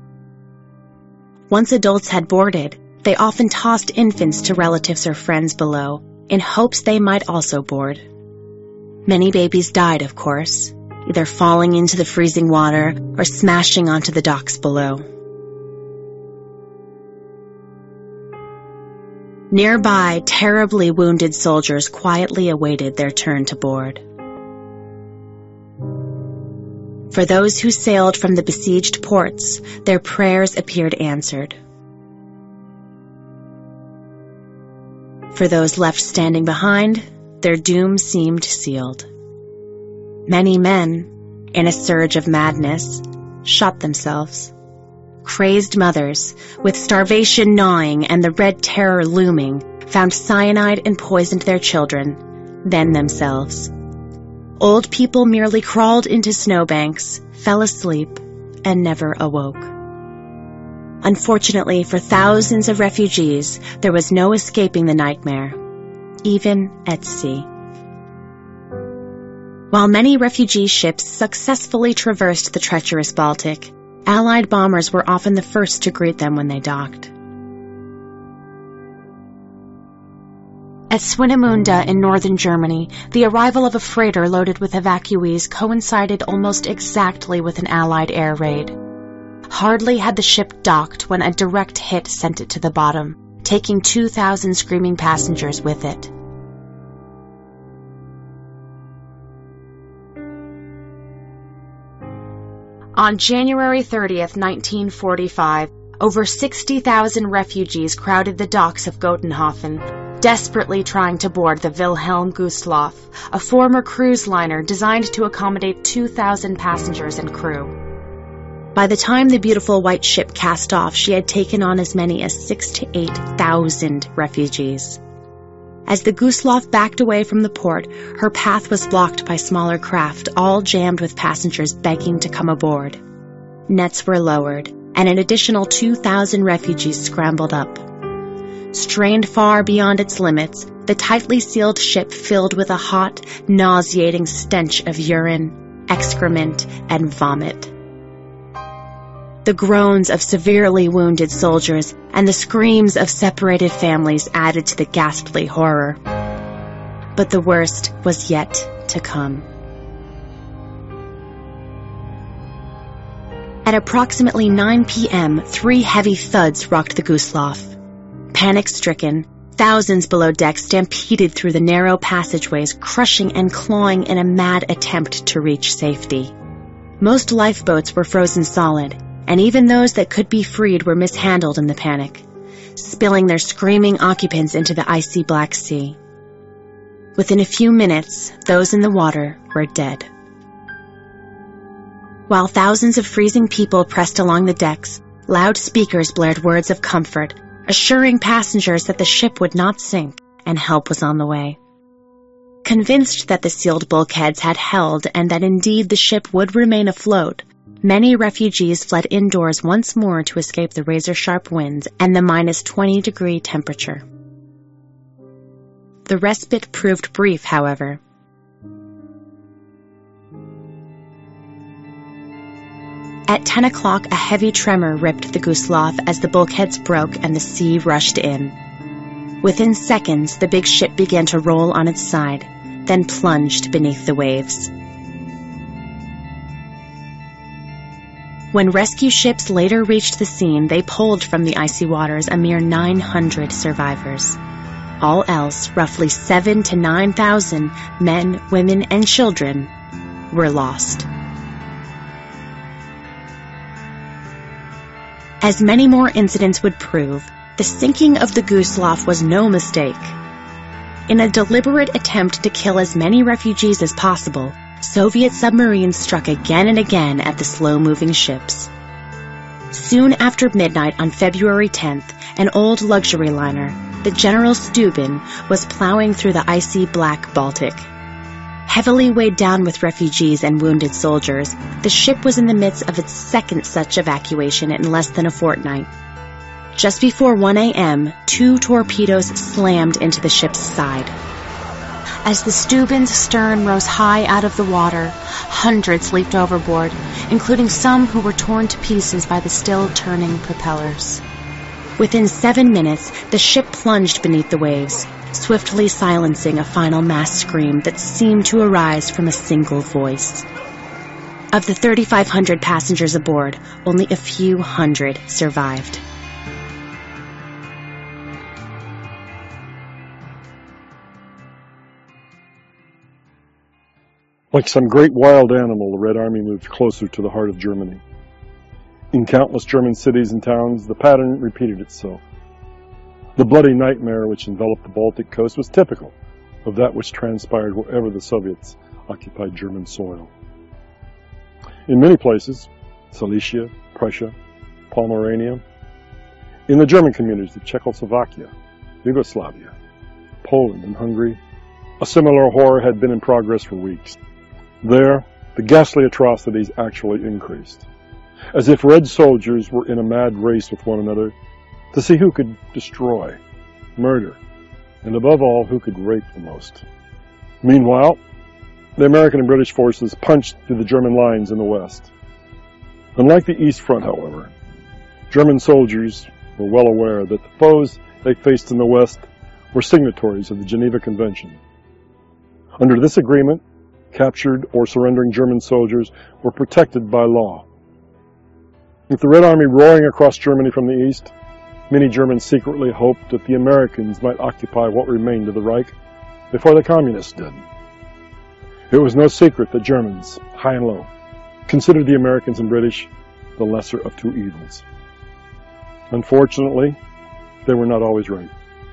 Once adults had boarded, they often tossed infants to relatives or friends below, in hopes they might also board. Many babies died, of course, either falling into the freezing water or smashing onto the docks below. Nearby, terribly wounded soldiers quietly awaited their turn to board. For those who sailed from the besieged ports, their prayers appeared answered. For those left standing behind, their doom seemed sealed. Many men, in a surge of madness, shot themselves. Crazed mothers, with starvation gnawing and the Red Terror looming, found cyanide and poisoned their children, then themselves. Old people merely crawled into snowbanks, fell asleep, and never awoke. Unfortunately for thousands of refugees, there was no escaping the nightmare, even at sea. While many refugee ships successfully traversed the treacherous Baltic, Allied bombers were often the first to greet them when they docked. At Swinemünde in northern Germany, the arrival of a freighter loaded with evacuees coincided almost exactly with an Allied air raid. Hardly had the ship docked when a direct hit sent it to the bottom, taking two thousand screaming passengers with it. On January thirtieth, nineteen forty-five, over sixty thousand refugees crowded the docks of Gotenhofen, desperately trying to board the Wilhelm Gustloff, a former cruise liner designed to accommodate two thousand passengers and crew. By the time the beautiful white ship cast off, she had taken on as many as six to eight thousand refugees. As the Gustloff backed away from the port, her path was blocked by smaller craft, all jammed with passengers begging to come aboard. Nets were lowered, and an additional two thousand refugees scrambled up. Strained far beyond its limits, the tightly sealed ship filled with a hot, nauseating stench of urine, excrement, and vomit. The groans of severely wounded soldiers and the screams of separated families added to the ghastly horror. But the worst was yet to come. At approximately nine p.m., three heavy thuds rocked the Gustloff. Panic-stricken, thousands below deck stampeded through the narrow passageways, crushing and clawing in a mad attempt to reach safety. Most lifeboats were frozen solid, and even those that could be freed were mishandled in the panic, spilling their screaming occupants into the icy Black Sea. Within a few minutes, those in the water were dead. While thousands of freezing people pressed along the decks, loudspeakers blared words of comfort, assuring passengers that the ship would not sink and help was on the way. Convinced that the sealed bulkheads had held and that indeed the ship would remain afloat, many refugees fled indoors once more to escape the razor-sharp winds and the minus twenty degree temperature. The respite proved brief, however. At ten o'clock, a heavy tremor ripped the Gustloff as the bulkheads broke and the sea rushed in. Within seconds, the big ship began to roll on its side, then plunged beneath the waves. When rescue ships later reached the scene, they pulled from the icy waters a mere nine hundred survivors. All else, roughly seven to nine thousand men, women, and children, were lost. As many more incidents would prove, the sinking of the Gustloff was no mistake. In a deliberate attempt to kill as many refugees as possible, Soviet submarines struck again and again at the slow-moving ships. Soon after midnight on February tenth, an old luxury liner, the General Steuben, was plowing through the icy black Baltic. Heavily weighed down with refugees and wounded soldiers, the ship was in the midst of its second such evacuation in less than a fortnight. Just before one a.m., two torpedoes slammed into the ship's side. As the Steuben's stern rose high out of the water, hundreds leaped overboard, including some who were torn to pieces by the still turning propellers. Within seven minutes, the ship plunged beneath the waves, swiftly silencing a final mass scream that seemed to arise from a single voice. Of the thirty-five hundred passengers aboard, only a few hundred survived. Like some great wild animal, the Red Army moved closer to the heart of Germany. In countless German cities and towns, the pattern repeated itself. The bloody nightmare which enveloped the Baltic coast was typical of that which transpired wherever the Soviets occupied German soil. In many places, Silesia, Prussia, Pomerania, in the German communities of Czechoslovakia, Yugoslavia, Poland, and Hungary, a similar horror had been in progress for weeks. There, the ghastly atrocities actually increased, as if Red soldiers were in a mad race with one another to see who could destroy, murder, and above all, who could rape the most. Meanwhile, the American and British forces punched through the German lines in the west. Unlike the East Front, however, German soldiers were well aware that the foes they faced in the west were signatories of the Geneva Convention. Under this agreement, captured or surrendering German soldiers were protected by law. With the Red Army roaring across Germany from the east, many Germans secretly hoped that the Americans might occupy what remained of the Reich before the Communists did. It was no secret that Germans, high and low, considered the Americans and British the lesser of two evils. Unfortunately, they were not always right.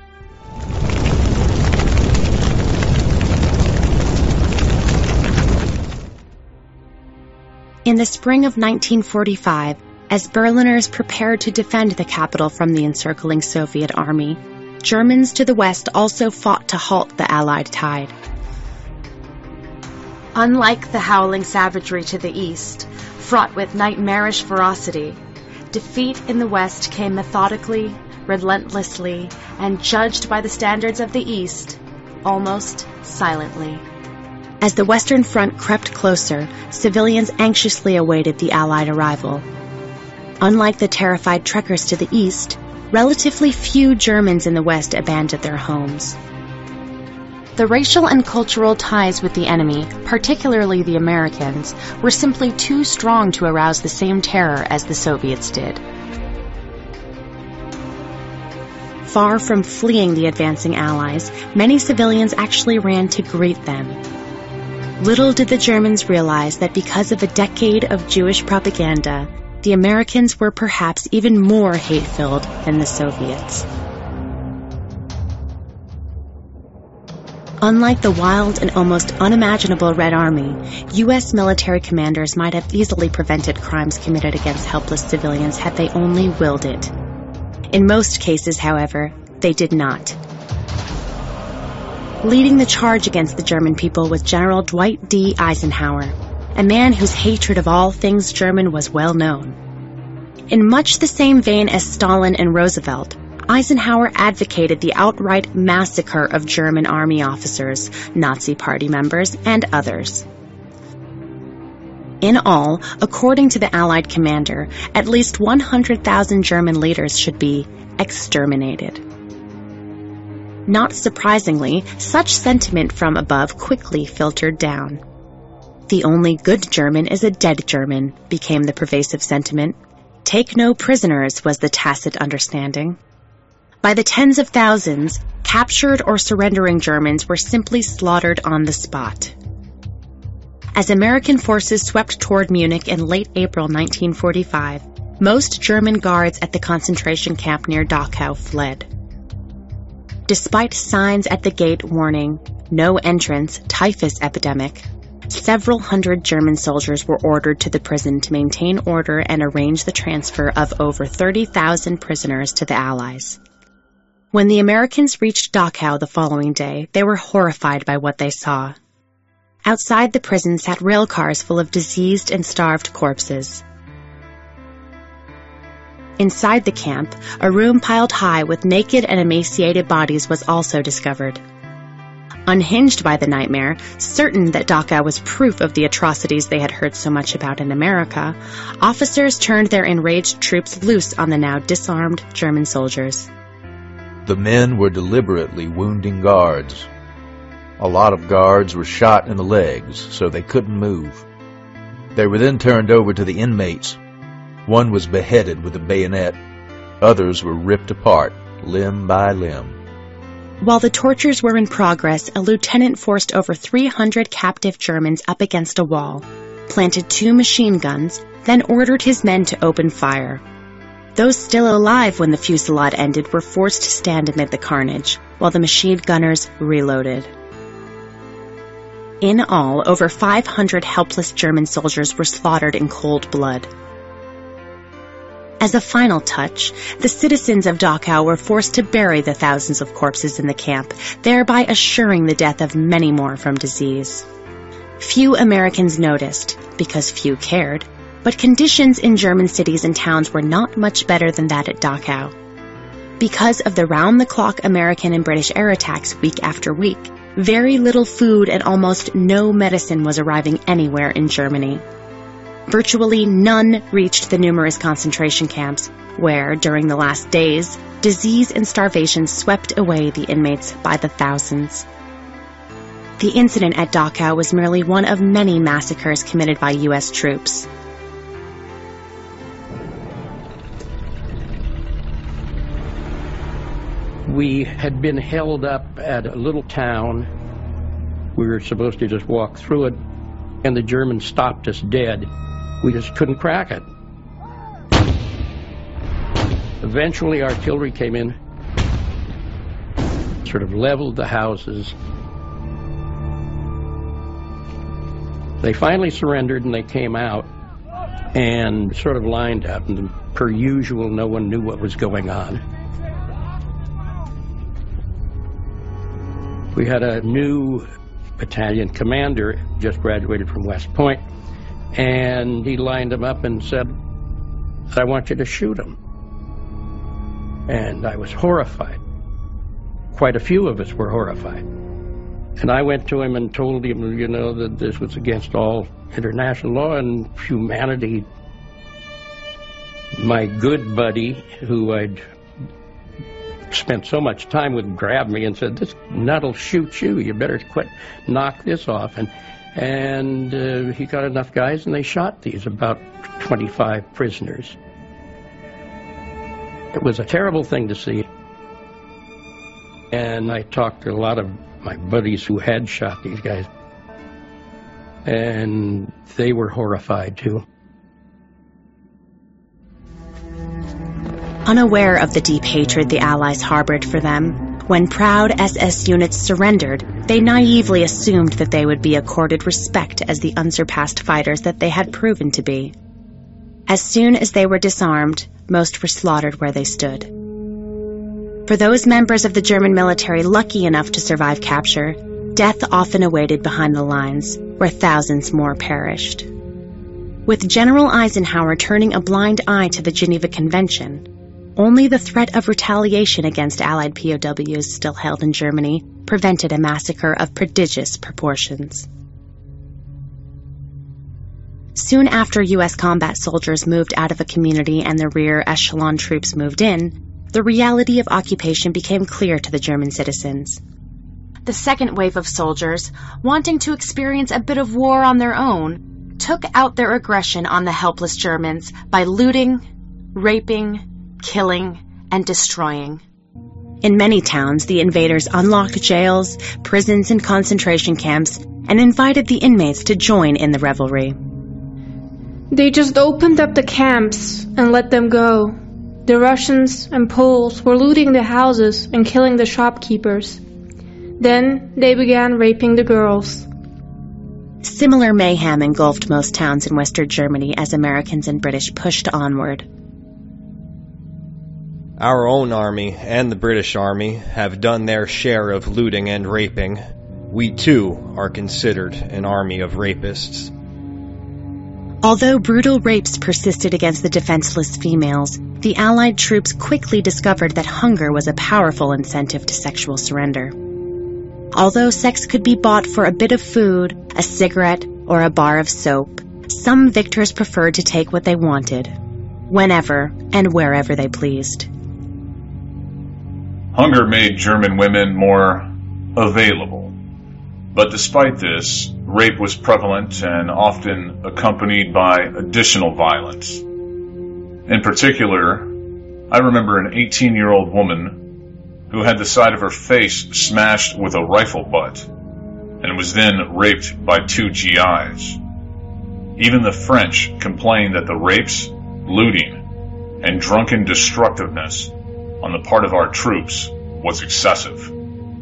In the spring of nineteen forty-five, as Berliners prepared to defend the capital from the encircling Soviet army, Germans to the west also fought to halt the Allied tide. Unlike the howling savagery to the east, fraught with nightmarish ferocity, defeat in the west came methodically, relentlessly, and judged by the standards of the east, almost silently. As the Western Front crept closer, civilians anxiously awaited the Allied arrival. Unlike the terrified trekkers to the east, relatively few Germans in the west abandoned their homes. The racial and cultural ties with the enemy, particularly the Americans, were simply too strong to arouse the same terror as the Soviets did. Far from fleeing the advancing Allies, many civilians actually ran to greet them. Little did the Germans realize that because of a decade of Jewish propaganda, the Americans were perhaps even more hate-filled than the Soviets. Unlike the wild and almost unimaginable Red Army, U S military commanders might have easily prevented crimes committed against helpless civilians had they only willed it. In most cases, however, they did not. Leading the charge against the German people was General Dwight D. Eisenhower, a man whose hatred of all things German was well known. In much the same vein as Stalin and Roosevelt, Eisenhower advocated the outright massacre of German army officers, Nazi Party members, and others. In all, according to the Allied commander, at least one hundred thousand German leaders should be exterminated. Not surprisingly, such sentiment from above quickly filtered down. The only good German is a dead German, became the pervasive sentiment. Take no prisoners was the tacit understanding. By the tens of thousands, captured or surrendering Germans were simply slaughtered on the spot. As American forces swept toward Munich in late April nineteen forty-five, most German guards at the concentration camp near Dachau fled. Despite signs at the gate warning, no entrance, typhus epidemic, several hundred German soldiers were ordered to the prison to maintain order and arrange the transfer of over thirty thousand prisoners to the Allies. When the Americans reached Dachau the following day, they were horrified by what they saw. Outside the prison sat rail cars full of diseased and starved corpses. Inside the camp, a room piled high with naked and emaciated bodies was also discovered. Unhinged by the nightmare, certain that Dachau was proof of the atrocities they had heard so much about in America, officers turned their enraged troops loose on the now disarmed German soldiers. The men were deliberately wounding guards. A lot of guards were shot in the legs, so they couldn't move. They were then turned over to the inmates. One was beheaded with a bayonet. Others were ripped apart, limb by limb. While the tortures were in progress, a lieutenant forced over three hundred captive Germans up against a wall, planted two machine guns, then ordered his men to open fire. Those still alive when the fusillade ended were forced to stand amid the carnage, while the machine gunners reloaded. In all, over five hundred helpless German soldiers were slaughtered in cold blood. As a final touch, the citizens of Dachau were forced to bury the thousands of corpses in the camp, thereby assuring the death of many more from disease. Few Americans noticed, because few cared, but conditions in German cities and towns were not much better than that at Dachau. Because of the round-the-clock American and British air attacks week after week, very little food and almost no medicine was arriving anywhere in Germany. Virtually none reached the numerous concentration camps, where, during the last days, disease and starvation swept away the inmates by the thousands. The incident at Dachau was merely one of many massacres committed by U S troops. We had been held up at a little town. We were supposed to just walk through it, and the Germans stopped us dead. We just couldn't crack it. Eventually, artillery came in, sort of leveled the houses. They finally surrendered, and they came out and sort of lined up, and per usual, no one knew what was going on. We had a new battalion commander, just graduated from West Point, and he lined them up and said, "I want you to shoot him." And I was horrified. Quite a few of us were horrified. And I went to him and told him, you know, that this was against all international law and humanity. My good buddy, who I'd spent so much time with, grabbed me and said, "This nut'll shoot you. You better quit, knock this off." And and uh, he got enough guys, and they shot these about twenty-five prisoners. It was a terrible thing to see. And I talked to a lot of my buddies who had shot these guys, and they were horrified too. Unaware of the deep hatred the Allies harbored for them, when proud S S units surrendered, they naively assumed that they would be accorded respect as the unsurpassed fighters that they had proven to be. As soon as they were disarmed, most were slaughtered where they stood. For those members of the German military lucky enough to survive capture, death often awaited behind the lines, where thousands more perished. With General Eisenhower turning a blind eye to the Geneva Convention, only the threat of retaliation against Allied P O Ws still held in Germany prevented a massacre of prodigious proportions. Soon after U S combat soldiers moved out of a community and the rear echelon troops moved in, the reality of occupation became clear to the German citizens. The second wave of soldiers, wanting to experience a bit of war on their own, took out their aggression on the helpless Germans by looting, raping, killing, and destroying. In many towns, the invaders unlocked jails, prisons, and concentration camps, and invited the inmates to join in the revelry. They just opened up the camps and let them go. The Russians and Poles were looting the houses and killing the shopkeepers. Then they began raping the girls. Similar mayhem engulfed most towns in Western Germany as Americans and British pushed onward. Our own army and the British army have done their share of looting and raping. We too are considered an army of rapists. Although brutal rapes persisted against the defenseless females, the Allied troops quickly discovered that hunger was a powerful incentive to sexual surrender. Although sex could be bought for a bit of food, a cigarette, or a bar of soap, some victors preferred to take what they wanted, whenever and wherever they pleased. Hunger made German women more available. But despite this, rape was prevalent and often accompanied by additional violence. In particular, I remember an eighteen-year-old woman who had the side of her face smashed with a rifle butt and was then raped by two G Is. Even the French complained that the rapes, looting, and drunken destructiveness on the part of our troops was excessive.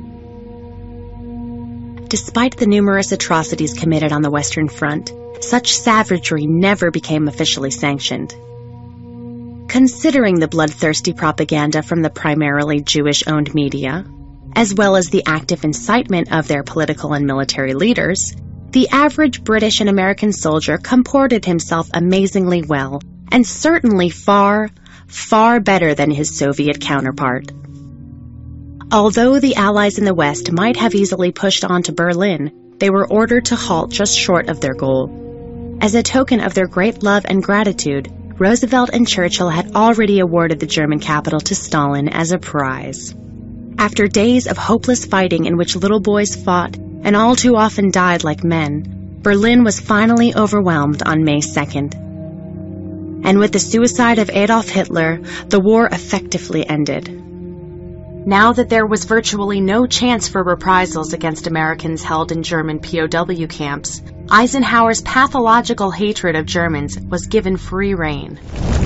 Despite the numerous atrocities committed on the Western Front, such savagery never became officially sanctioned. Considering the bloodthirsty propaganda from the primarily Jewish-owned media, as well as the active incitement of their political and military leaders, the average British and American soldier comported himself amazingly well, and certainly far, far better than his Soviet counterpart. Although the Allies in the West might have easily pushed on to Berlin, they were ordered to halt just short of their goal. As a token of their great love and gratitude, Roosevelt and Churchill had already awarded the German capital to Stalin as a prize. After days of hopeless fighting in which little boys fought and all too often died like men, Berlin was finally overwhelmed on May second. And with the suicide of Adolf Hitler, the war effectively ended. Now that there was virtually no chance for reprisals against Americans held in German P O W camps, Eisenhower's pathological hatred of Germans was given free rein.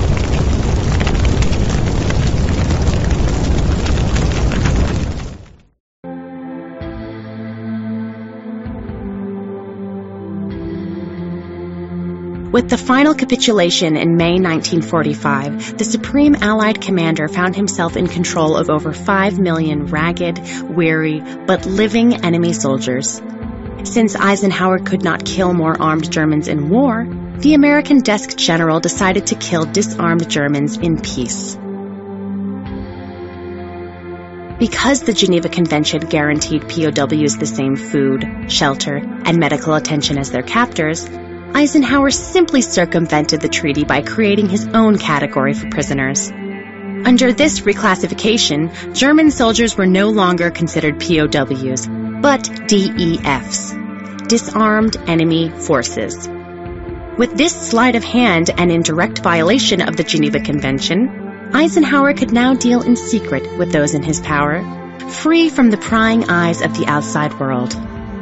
With the final capitulation in May nineteen forty-five, the Supreme Allied Commander found himself in control of over five million ragged, weary, but living enemy soldiers. Since Eisenhower could not kill more armed Germans in war, the American desk general decided to kill disarmed Germans in peace. Because the Geneva Convention guaranteed P O Ws the same food, shelter, and medical attention as their captors, Eisenhower simply circumvented the treaty by creating his own category for prisoners. Under this reclassification, German soldiers were no longer considered P O Ws, but D E Fs, disarmed enemy forces. With this sleight of hand and in direct violation of the Geneva Convention, Eisenhower could now deal in secret with those in his power, free from the prying eyes of the outside world.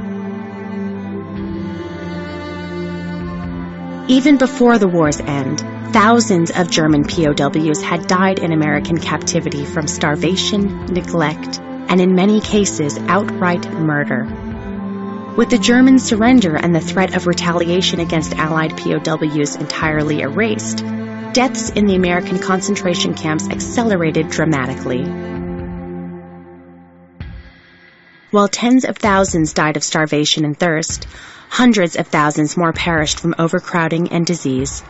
Even before the war's end, thousands of German P O Ws had died in American captivity from starvation, neglect, and in many cases, outright murder. With the German surrender and the threat of retaliation against Allied P O Ws entirely erased, deaths in the American concentration camps accelerated dramatically. While tens of thousands died of starvation and thirst, hundreds of thousands more perished from overcrowding and disease.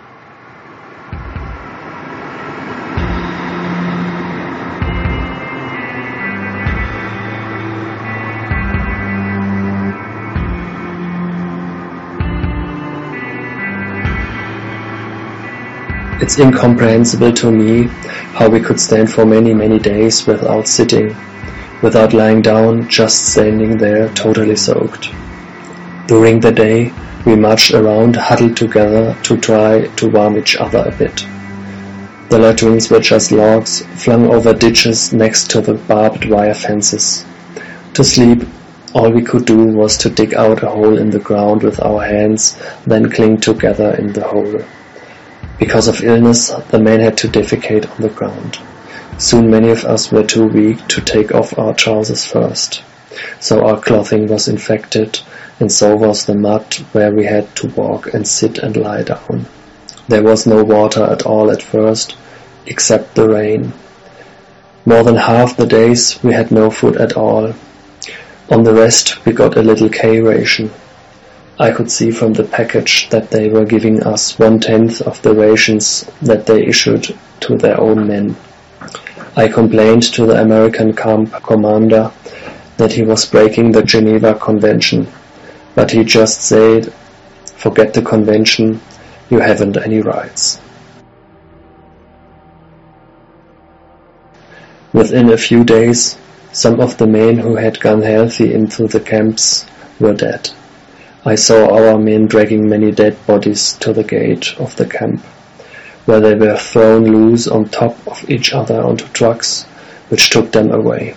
It's incomprehensible to me how we could stand for many, many days without sitting, without lying down, just standing there totally soaked. During the day, we marched around huddled together to try to warm each other a bit. The latrines were just logs flung over ditches next to the barbed wire fences. To sleep, all we could do was to dig out a hole in the ground with our hands, then cling together in the hole. Because of illness, the men had to defecate on the ground. Soon many of us were too weak to take off our trousers first, so our clothing was infected, and so was the mud where we had to walk and sit and lie down. There was no water at all at first, except the rain. More than half the days we had no food at all. On the rest we got a little K ration. I could see from the package that they were giving us one-tenth of the rations that they issued to their own men. I complained to the American camp commander that he was breaking the Geneva Convention, but he just said, "Forget the convention, you haven't any rights." Within a few days, some of the men who had gone healthy into the camps were dead. I saw our men dragging many dead bodies to the gate of the camp, where they were thrown loose on top of each other onto trucks, which took them away.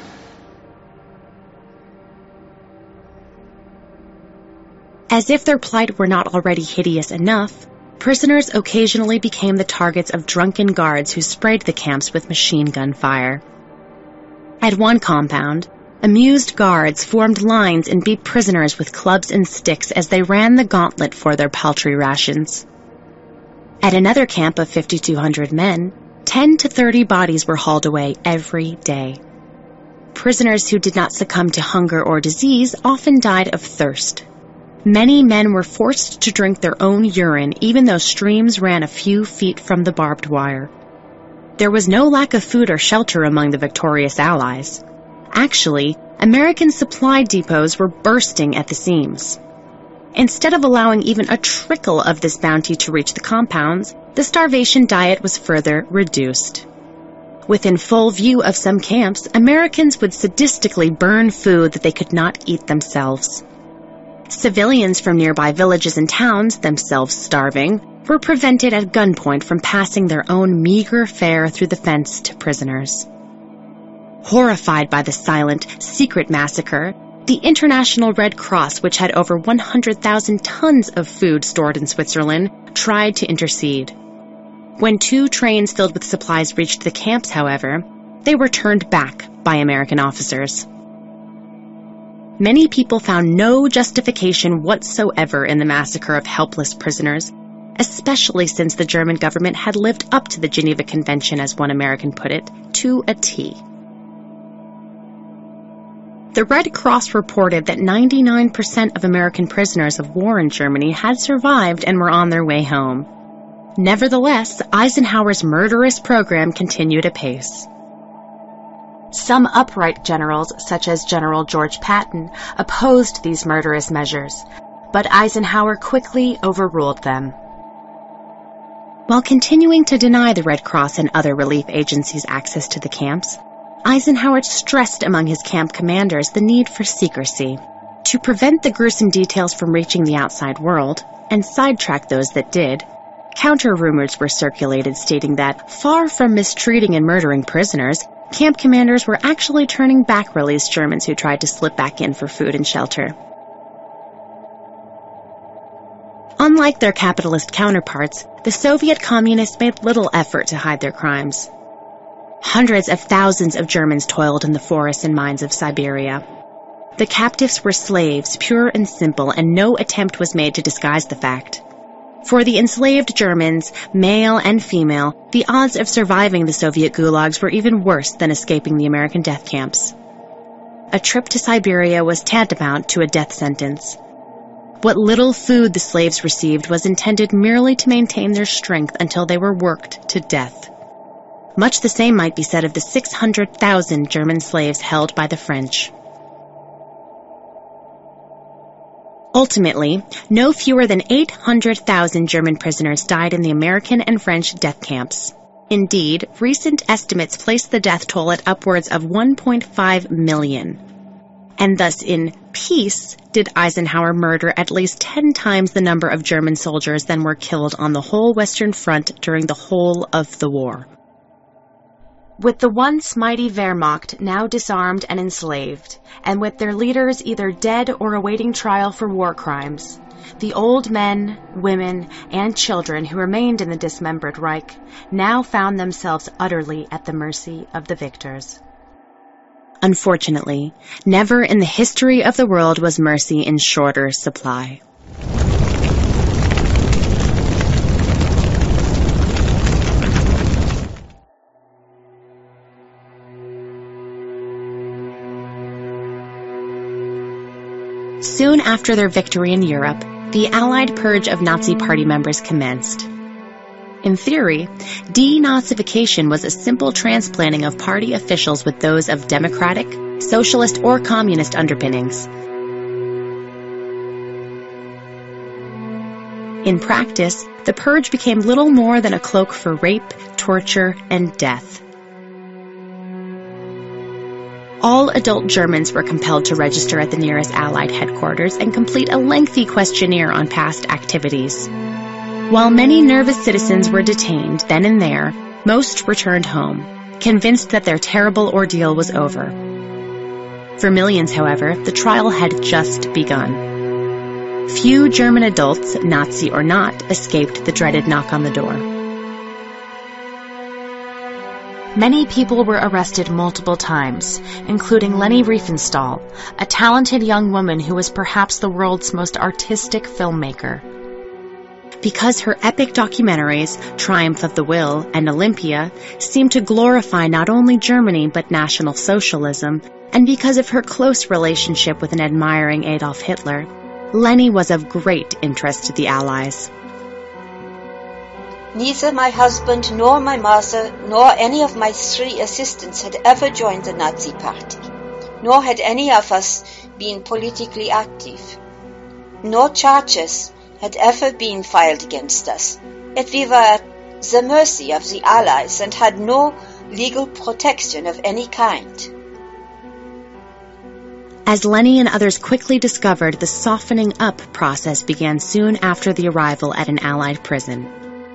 As if their plight were not already hideous enough, prisoners occasionally became the targets of drunken guards who sprayed the camps with machine gun fire. At one compound, amused guards formed lines and beat prisoners with clubs and sticks as they ran the gauntlet for their paltry rations. At another camp of fifty-two hundred men, ten to thirty bodies were hauled away every day. Prisoners who did not succumb to hunger or disease often died of thirst. Many men were forced to drink their own urine, even though streams ran a few feet from the barbed wire. There was no lack of food or shelter among the victorious Allies. Actually, American supply depots were bursting at the seams. Instead of allowing even a trickle of this bounty to reach the compounds, the starvation diet was further reduced. Within full view of some camps, Americans would sadistically burn food that they could not eat themselves. Civilians from nearby villages and towns, themselves starving, were prevented at gunpoint from passing their own meager fare through the fence to prisoners. Horrified by the silent, secret massacre, the International Red Cross, which had over one hundred thousand tons of food stored in Switzerland, tried to intercede. When two trains filled with supplies reached the camps, however, they were turned back by American officers. Many people found no justification whatsoever in the massacre of helpless prisoners, especially since the German government had lived up to the Geneva Convention, as one American put it, to a T. The Red Cross reported that ninety-nine percent of American prisoners of war in Germany had survived and were on their way home. Nevertheless, Eisenhower's murderous program continued apace. Some upright generals, such as General George Patton, opposed these murderous measures, but Eisenhower quickly overruled them. While continuing to deny the Red Cross and other relief agencies access to the camps, Eisenhower stressed among his camp commanders the need for secrecy to prevent the gruesome details from reaching the outside world and sidetrack those that did. Counter-rumors were circulated stating that, far from mistreating and murdering prisoners, camp commanders were actually turning back released Germans who tried to slip back in for food and shelter. Unlike their capitalist counterparts, the Soviet communists made little effort to hide their crimes. Hundreds of thousands of Germans toiled in the forests and mines of Siberia. The captives were slaves, pure and simple, and no attempt was made to disguise the fact. For the enslaved Germans, male and female, the odds of surviving the Soviet gulags were even worse than escaping the American death camps. A trip to Siberia was tantamount to a death sentence. What little food the slaves received was intended merely to maintain their strength until they were worked to death. Much the same might be said of the six hundred thousand German slaves held by the French. Ultimately, no fewer than eight hundred thousand German prisoners died in the American and French death camps. Indeed, recent estimates place the death toll at upwards of one point five million. And thus, in peace, did Eisenhower murder at least ten times the number of German soldiers than were killed on the whole Western Front during the whole of the war. With the once mighty Wehrmacht now disarmed and enslaved, and with their leaders either dead or awaiting trial for war crimes, the old men, women, and children who remained in the dismembered Reich now found themselves utterly at the mercy of the victors. Unfortunately, never in the history of the world was mercy in shorter supply. Soon after their victory in Europe, the Allied purge of Nazi Party members commenced. In theory, denazification was a simple transplanting of party officials with those of democratic, socialist, or communist underpinnings. In practice, the purge became little more than a cloak for rape, torture, and death. All adult Germans were compelled to register at the nearest Allied headquarters and complete a lengthy questionnaire on past activities. While many nervous citizens were detained then and there, most returned home, convinced that their terrible ordeal was over. For millions, however, the trial had just begun. Few German adults, Nazi or not, escaped the dreaded knock on the door. Many people were arrested multiple times, including Leni Riefenstahl, a talented young woman who was perhaps the world's most artistic filmmaker. Because her epic documentaries, Triumph of the Will and Olympia, seemed to glorify not only Germany but National Socialism, and because of her close relationship with an admiring Adolf Hitler, Leni was of great interest to the Allies. Neither my husband nor my mother nor any of my three assistants had ever joined the Nazi Party, nor had any of us been politically active. No charges had ever been filed against us, yet we were at the mercy of the Allies and had no legal protection of any kind. As Leni and others quickly discovered, the softening up process began soon after the arrival at an Allied prison.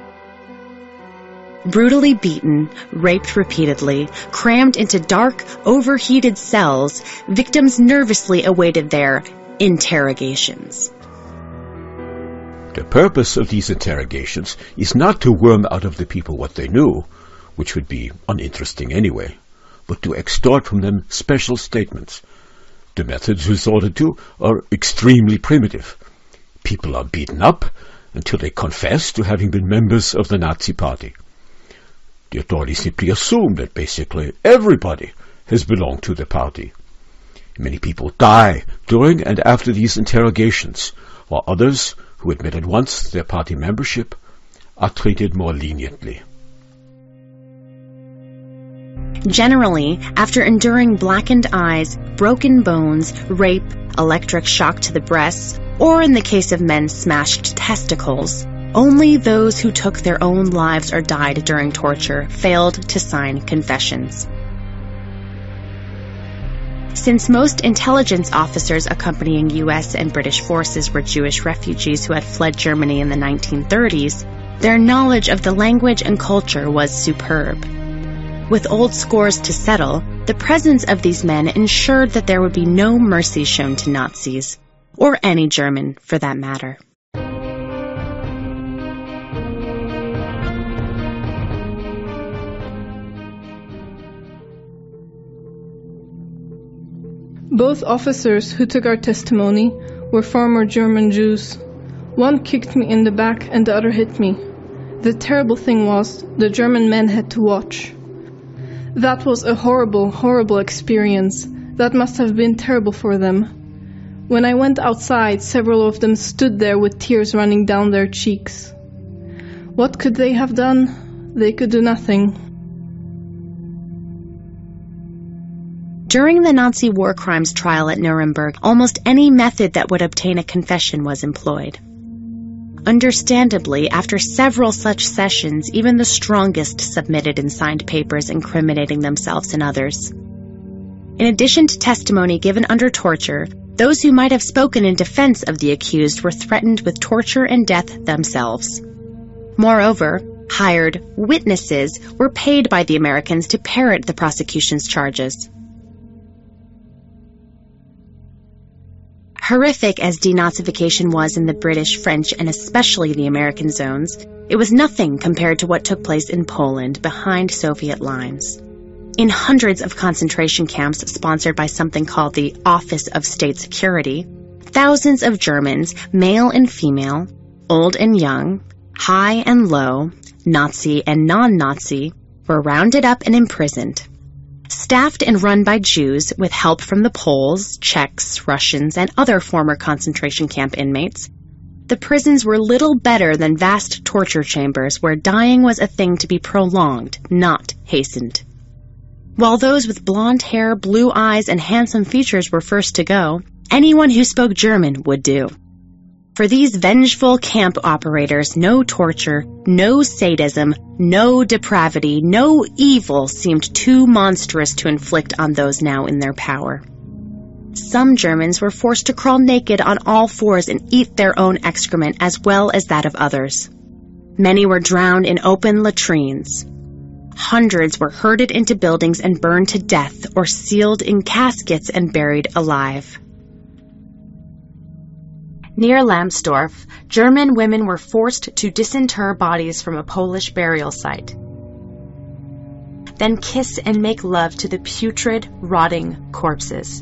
Brutally beaten, raped repeatedly, crammed into dark, overheated cells, victims nervously awaited their interrogations. The purpose of these interrogations is not to worm out of the people what they knew, which would be uninteresting anyway, but to extort from them special statements. The methods resorted to are extremely primitive. People are beaten up until they confess to having been members of the Nazi Party. The authorities simply assume that basically everybody has belonged to the party. Many people die during and after these interrogations, while others, who admit at once their party membership, are treated more leniently. Generally, after enduring blackened eyes, broken bones, rape, electric shock to the breasts, or in the case of men's smashed testicles, only those who took their own lives or died during torture failed to sign confessions. Since most intelligence officers accompanying U S and British forces were Jewish refugees who had fled Germany in the nineteen thirties, their knowledge of the language and culture was superb. With old scores to settle, the presence of these men ensured that there would be no mercy shown to Nazis, or any German for that matter. Both officers who took our testimony were former German Jews. One kicked me in the back and the other hit me. The terrible thing was, the German men had to watch. That was a horrible, horrible experience. That must have been terrible for them. When I went outside, several of them stood there with tears running down their cheeks. What could they have done? They could do nothing. During the Nazi war crimes trial at Nuremberg, almost any method that would obtain a confession was employed. Understandably, after several such sessions, even the strongest submitted and signed papers incriminating themselves and others. In addition to testimony given under torture, those who might have spoken in defense of the accused were threatened with torture and death themselves. Moreover, hired witnesses were paid by the Americans to parrot the prosecution's charges. Horrific as denazification was in the British, French, and especially the American zones, it was nothing compared to what took place in Poland behind Soviet lines. In hundreds of concentration camps sponsored by something called the Office of State Security, thousands of Germans, male and female, old and young, high and low, Nazi and non-Nazi, were rounded up and imprisoned. Staffed and run by Jews with help from the Poles, Czechs, Russians, and other former concentration camp inmates, the prisons were little better than vast torture chambers where dying was a thing to be prolonged, not hastened. While those with blonde hair, blue eyes, and handsome features were first to go, anyone who spoke German would do. For these vengeful camp operators, no torture, no sadism, no depravity, no evil seemed too monstrous to inflict on those now in their power. Some Germans were forced to crawl naked on all fours and eat their own excrement as well as that of others. Many were drowned in open latrines. Hundreds were herded into buildings and burned to death or sealed in caskets and buried alive. Near Lambsdorff, German women were forced to disinter bodies from a Polish burial site, then kiss and make love to the putrid, rotting corpses.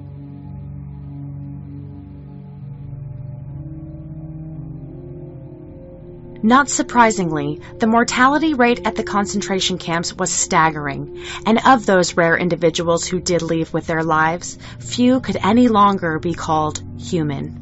Not surprisingly, the mortality rate at the concentration camps was staggering, and of those rare individuals who did leave with their lives, few could any longer be called human.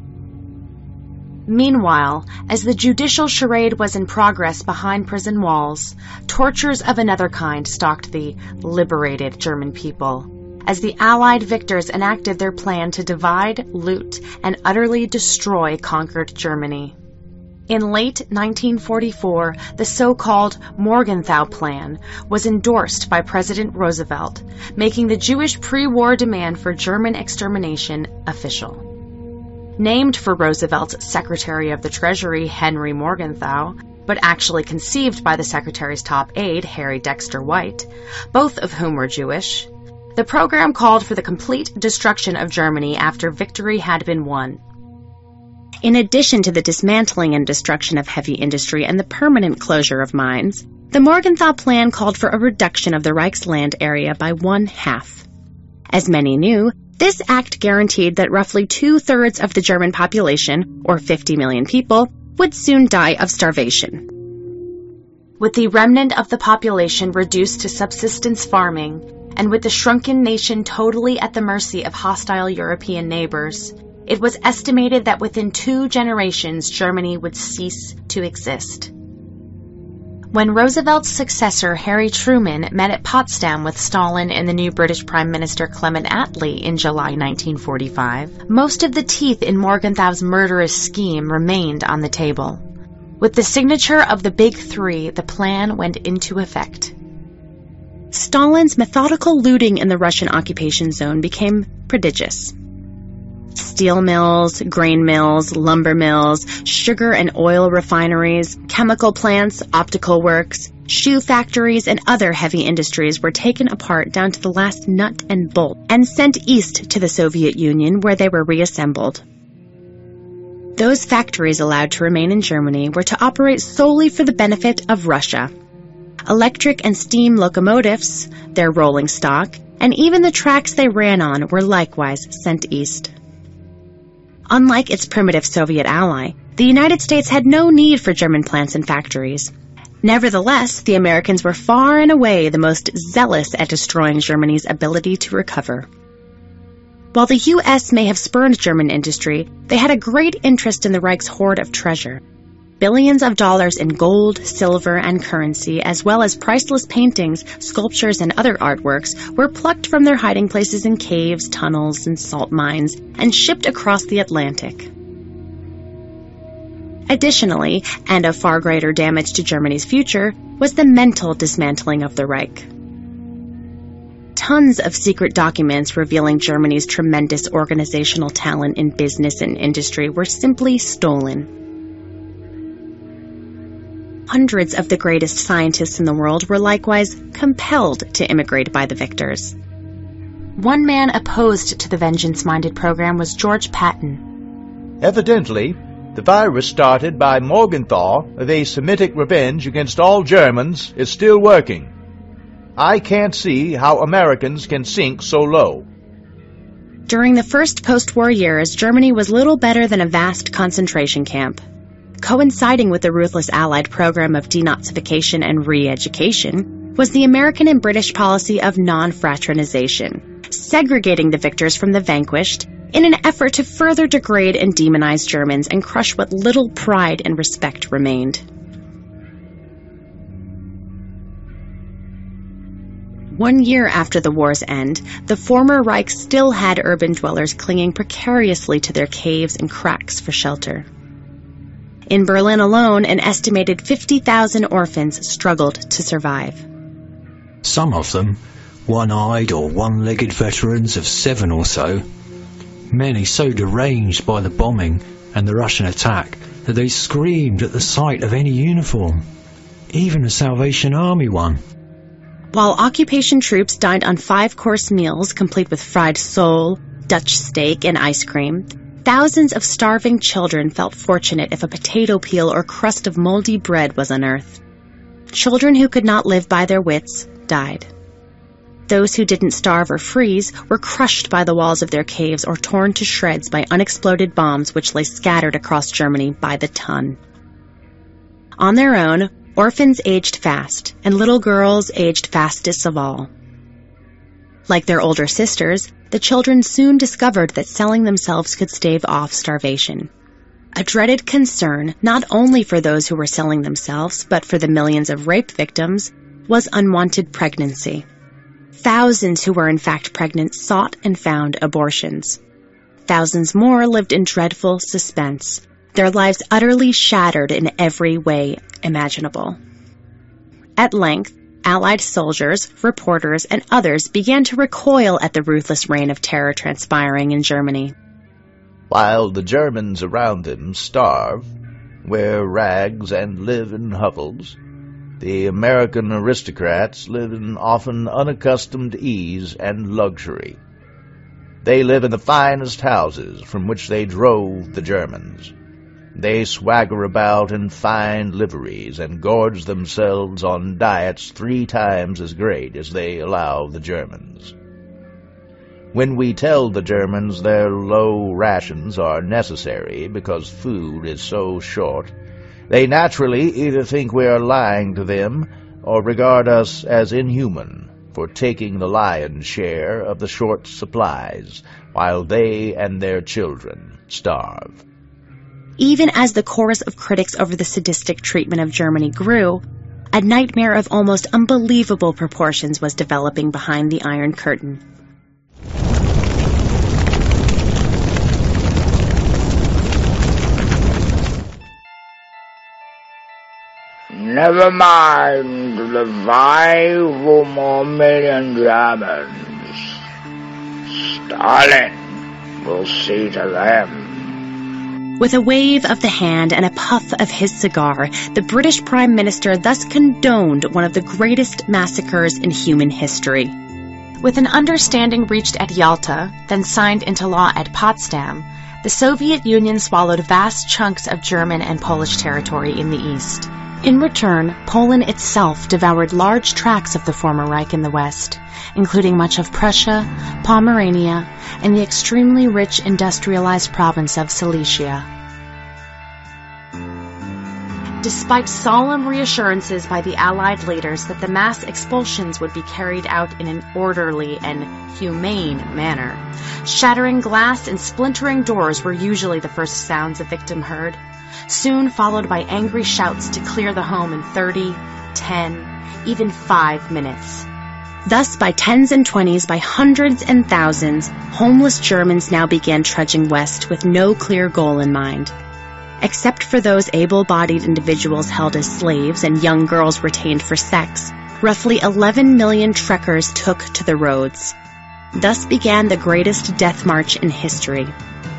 Meanwhile, as the judicial charade was in progress behind prison walls, tortures of another kind stalked the liberated German people, as the Allied victors enacted their plan to divide, loot, and utterly destroy conquered Germany. In late nineteen forty-four, the so-called Morgenthau Plan was endorsed by President Roosevelt, making the Jewish pre-war demand for German extermination official. Named for Roosevelt's Secretary of the Treasury, Henry Morgenthau, but actually conceived by the Secretary's top aide, Harry Dexter White, both of whom were Jewish, the program called for the complete destruction of Germany after victory had been won. In addition to the dismantling and destruction of heavy industry and the permanent closure of mines, the Morgenthau Plan called for a reduction of the Reich's land area by one half. As many knew, this act guaranteed that roughly two-thirds of the German population, or fifty million people, would soon die of starvation. With the remnant of the population reduced to subsistence farming, and with the shrunken nation totally at the mercy of hostile European neighbors, it was estimated that within two generations Germany would cease to exist. When Roosevelt's successor, Harry Truman, met at Potsdam with Stalin and the new British Prime Minister Clement Attlee in July nineteen forty-five, most of the teeth in Morgenthau's murderous scheme remained on the table. With the signature of the Big Three, the plan went into effect. Stalin's methodical looting in the Russian occupation zone became prodigious. Steel mills, grain mills, lumber mills, sugar and oil refineries, chemical plants, optical works, shoe factories, and other heavy industries were taken apart down to the last nut and bolt and sent east to the Soviet Union, where they were reassembled. Those factories allowed to remain in Germany were to operate solely for the benefit of Russia. Electric and steam locomotives, their rolling stock, and even the tracks they ran on were likewise sent east. Unlike its primitive Soviet ally, the United States had no need for German plants and factories. Nevertheless, the Americans were far and away the most zealous at destroying Germany's ability to recover. While the U S may have spurned German industry, they had a great interest in the Reich's hoard of treasure. Billions of dollars in gold, silver, and currency, as well as priceless paintings, sculptures, and other artworks, were plucked from their hiding places in caves, tunnels, and salt mines, and shipped across the Atlantic. Additionally, and of far greater damage to Germany's future, was the mental dismantling of the Reich. Tons of secret documents revealing Germany's tremendous organizational talent in business and industry were simply stolen. Hundreds of the greatest scientists in the world were likewise compelled to immigrate by the victors. One man opposed to the vengeance-minded program was George Patton. Evidently, the virus started by Morgenthau of a Semitic revenge against all Germans is still working. I can't see how Americans can sink so low. During the first post-war years, Germany was little better than a vast concentration camp. Coinciding with the ruthless Allied program of denazification and re-education was the American and British policy of non-fraternization, segregating the victors from the vanquished in an effort to further degrade and demonize Germans and crush what little pride and respect remained. One year after the war's end, the former Reich still had urban dwellers clinging precariously to their caves and cracks for shelter. In Berlin alone, an estimated fifty thousand orphans struggled to survive. Some of them, one-eyed or one-legged veterans of seven or so, many so deranged by the bombing and the Russian attack that they screamed at the sight of any uniform, even a Salvation Army one. While occupation troops dined on five-course meals complete with fried sole, Dutch steak, and ice cream, thousands of starving children felt fortunate if a potato peel or crust of moldy bread was unearthed. Children who could not live by their wits died. Those who didn't starve or freeze were crushed by the walls of their caves or torn to shreds by unexploded bombs which lay scattered across Germany by the ton. On their own, orphans aged fast, and little girls aged fastest of all. Like their older sisters, the children soon discovered that selling themselves could stave off starvation. A dreaded concern, not only for those who were selling themselves, but for the millions of rape victims, was unwanted pregnancy. Thousands who were in fact pregnant sought and found abortions. Thousands more lived in dreadful suspense, their lives utterly shattered in every way imaginable. At length, Allied soldiers, reporters, and others began to recoil at the ruthless reign of terror transpiring in Germany. While the Germans around them starve, wear rags, and live in hovels, the American aristocrats live in often unaccustomed ease and luxury. They live in the finest houses from which they drove the Germans. They swagger about in fine liveries and gorge themselves on diets three times as great as they allow the Germans. When we tell the Germans their low rations are necessary because food is so short, they naturally either think we are lying to them or regard us as inhuman for taking the lion's share of the short supplies while they and their children starve. Even as the chorus of critics over the sadistic treatment of Germany grew, a nightmare of almost unbelievable proportions was developing behind the Iron Curtain. Never mind the five or more million Germans. Stalin will see to them. With a wave of the hand and a puff of his cigar, the British Prime Minister thus condoned one of the greatest massacres in human history. With an understanding reached at Yalta, then signed into law at Potsdam, the Soviet Union swallowed vast chunks of German and Polish territory in the east. In return, Poland itself devoured large tracts of the former Reich in the west, including much of Prussia, Pomerania, and the extremely rich industrialized province of Silesia. Despite solemn reassurances by the Allied leaders that the mass expulsions would be carried out in an orderly and humane manner, shattering glass and splintering doors were usually the first sounds a victim heard, soon followed by angry shouts to clear the home in thirty, ten, even five minutes. Thus, by tens and twenties, by hundreds and thousands, homeless Germans now began trudging west with no clear goal in mind. Except for those able-bodied individuals held as slaves and young girls retained for sex, roughly eleven million trekkers took to the roads. Thus began the greatest death march in history.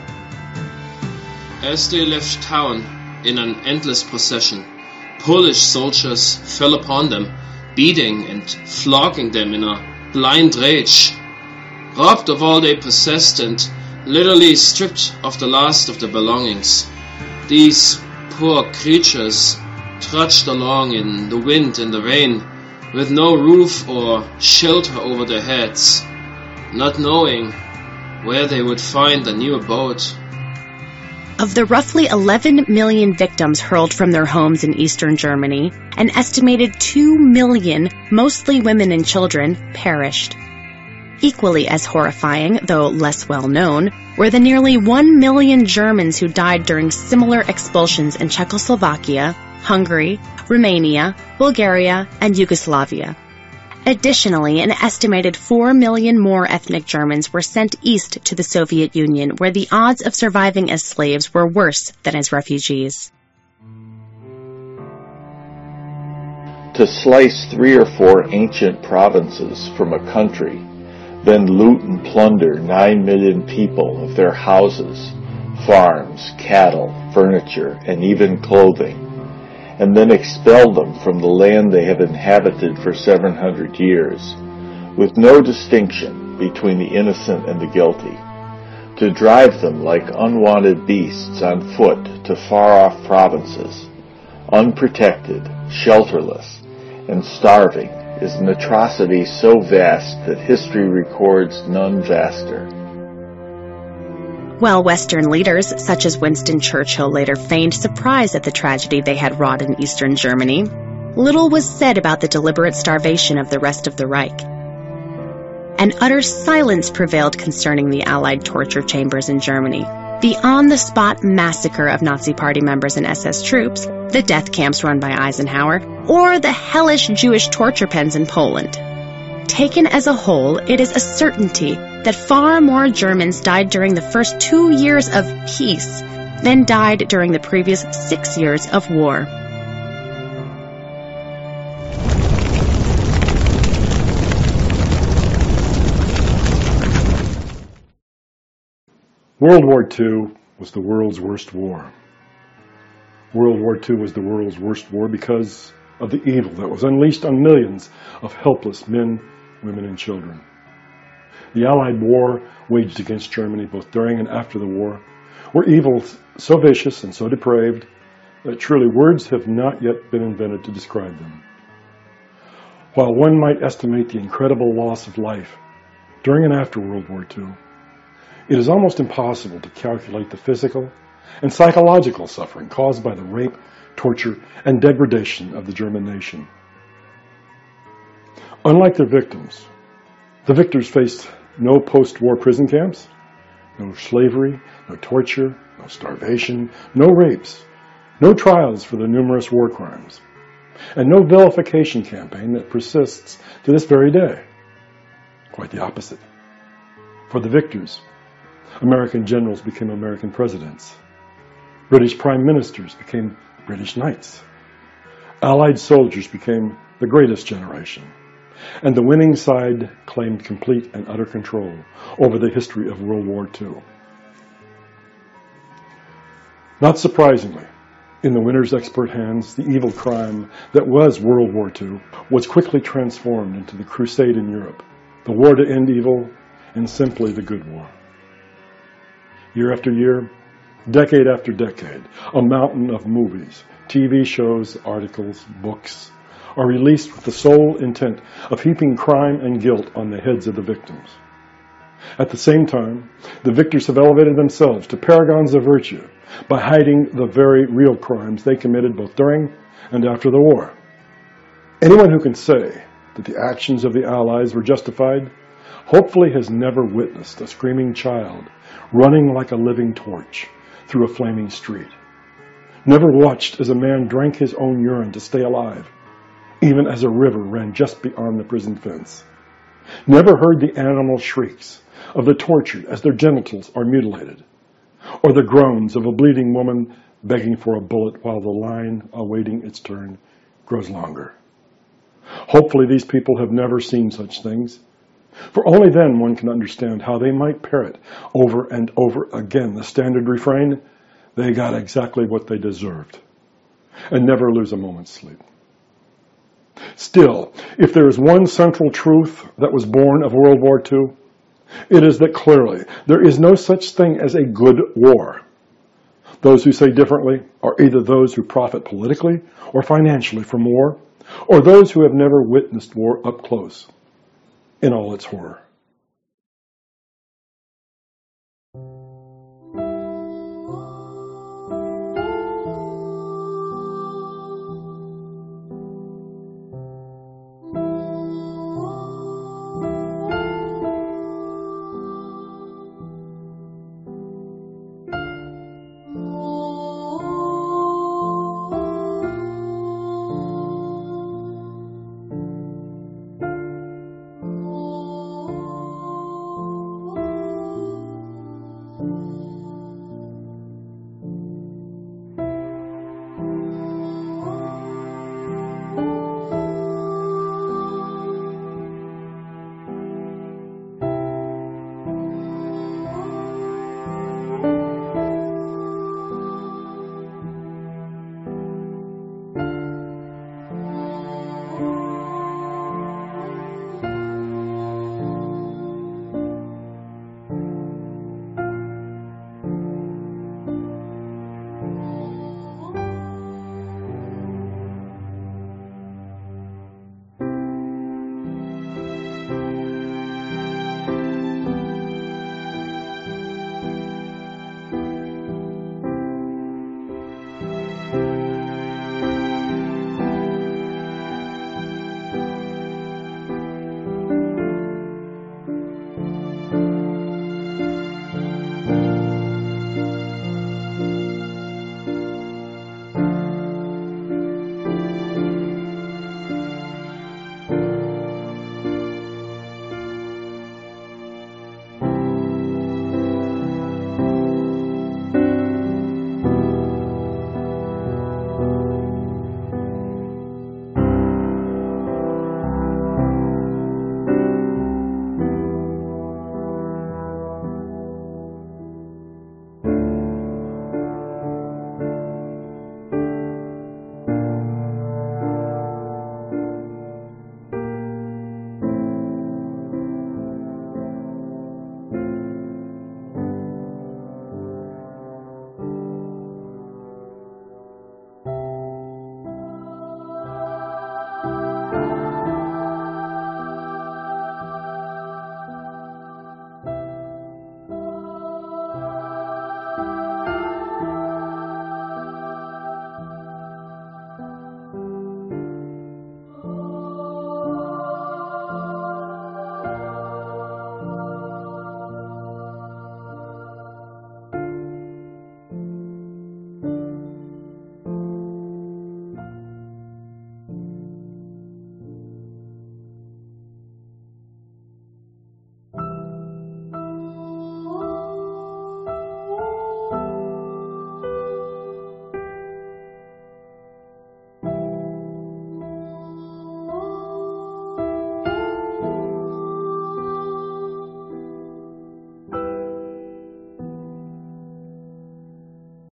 As they left town in an endless procession, Polish soldiers fell upon them, beating and flogging them in a blind rage. Robbed of all they possessed and literally stripped of the last of their belongings, these poor creatures trudged along in the wind and the rain, with no roof or shelter over their heads, not knowing where they would find a new abode. Of the roughly eleven million victims hurled from their homes in eastern Germany, an estimated two million, mostly women and children, perished. Equally as horrifying, though less well known, were the nearly one million Germans who died during similar expulsions in Czechoslovakia, Hungary, Romania, Bulgaria, and Yugoslavia. Additionally, an estimated four million more ethnic Germans were sent east to the Soviet Union, where the odds of surviving as slaves were worse than as refugees. To slice three or four ancient provinces from a country, then loot and plunder nine million people of their houses, farms, cattle, furniture, and even clothing, and then expel them from the land they have inhabited for seven hundred years, with no distinction between the innocent and the guilty, to drive them like unwanted beasts on foot to far-off provinces, unprotected, shelterless, and starving, is an atrocity so vast that history records none vaster. While Western leaders, such as Winston Churchill, later feigned surprise at the tragedy they had wrought in eastern Germany, little was said about the deliberate starvation of the rest of the Reich. An utter silence prevailed concerning the Allied torture chambers in Germany, the on-the-spot massacre of Nazi Party members and S S troops, the death camps run by Eisenhower, or the hellish Jewish torture pens in Poland. Taken as a whole, it is a certainty that far more Germans died during the first two years of peace than died during the previous six years of war. World War Two was the world's worst war. World War Two was the world's worst war because of the evil that was unleashed on millions of helpless men, women, and children. The Allied war waged against Germany both during and after the war were evils so vicious and so depraved that truly words have not yet been invented to describe them. While one might estimate the incredible loss of life during and after World War Two, it is almost impossible to calculate the physical and psychological suffering caused by the rape, torture, and degradation of the German nation. Unlike their victims, the victors faced no post-war prison camps, no slavery, no torture, no starvation, no rapes, no trials for their numerous war crimes. and no vilification campaign that persists to this very day. Quite the opposite. For the victors, American generals became American presidents. British prime ministers became British knights. Allied soldiers became the greatest generation. And the winning side claimed complete and utter control over the history of World War Two. Not surprisingly, in the winner's expert hands, the evil crime that was World War Two was quickly transformed into the crusade in Europe, the war to end evil, and simply the good war. Year after year, decade after decade, a mountain of movies, T V shows, articles, books are released with the sole intent of heaping crime and guilt on the heads of the victims. At the same time, the victors have elevated themselves to paragons of virtue by hiding the very real crimes they committed both during and after the war. Anyone who can say that the actions of the Allies were justified hopefully has never witnessed a screaming child running like a living torch through a flaming street, never watched as a man drank his own urine to stay alive, even as a river ran just beyond the prison fence, never heard the animal shrieks of the tortured as their genitals are mutilated, or the groans of a bleeding woman begging for a bullet while the line awaiting its turn grows longer. Hopefully these people have never seen such things, for only then one can understand how they might parrot over and over again the standard refrain, "They got exactly what they deserved," and never lose a moment's sleep. Still, if there is one central truth that was born of World War Two, it is that clearly there is no such thing as a good war. Those who say differently are either those who profit politically or financially from war, or those who have never witnessed war up close in all its horror.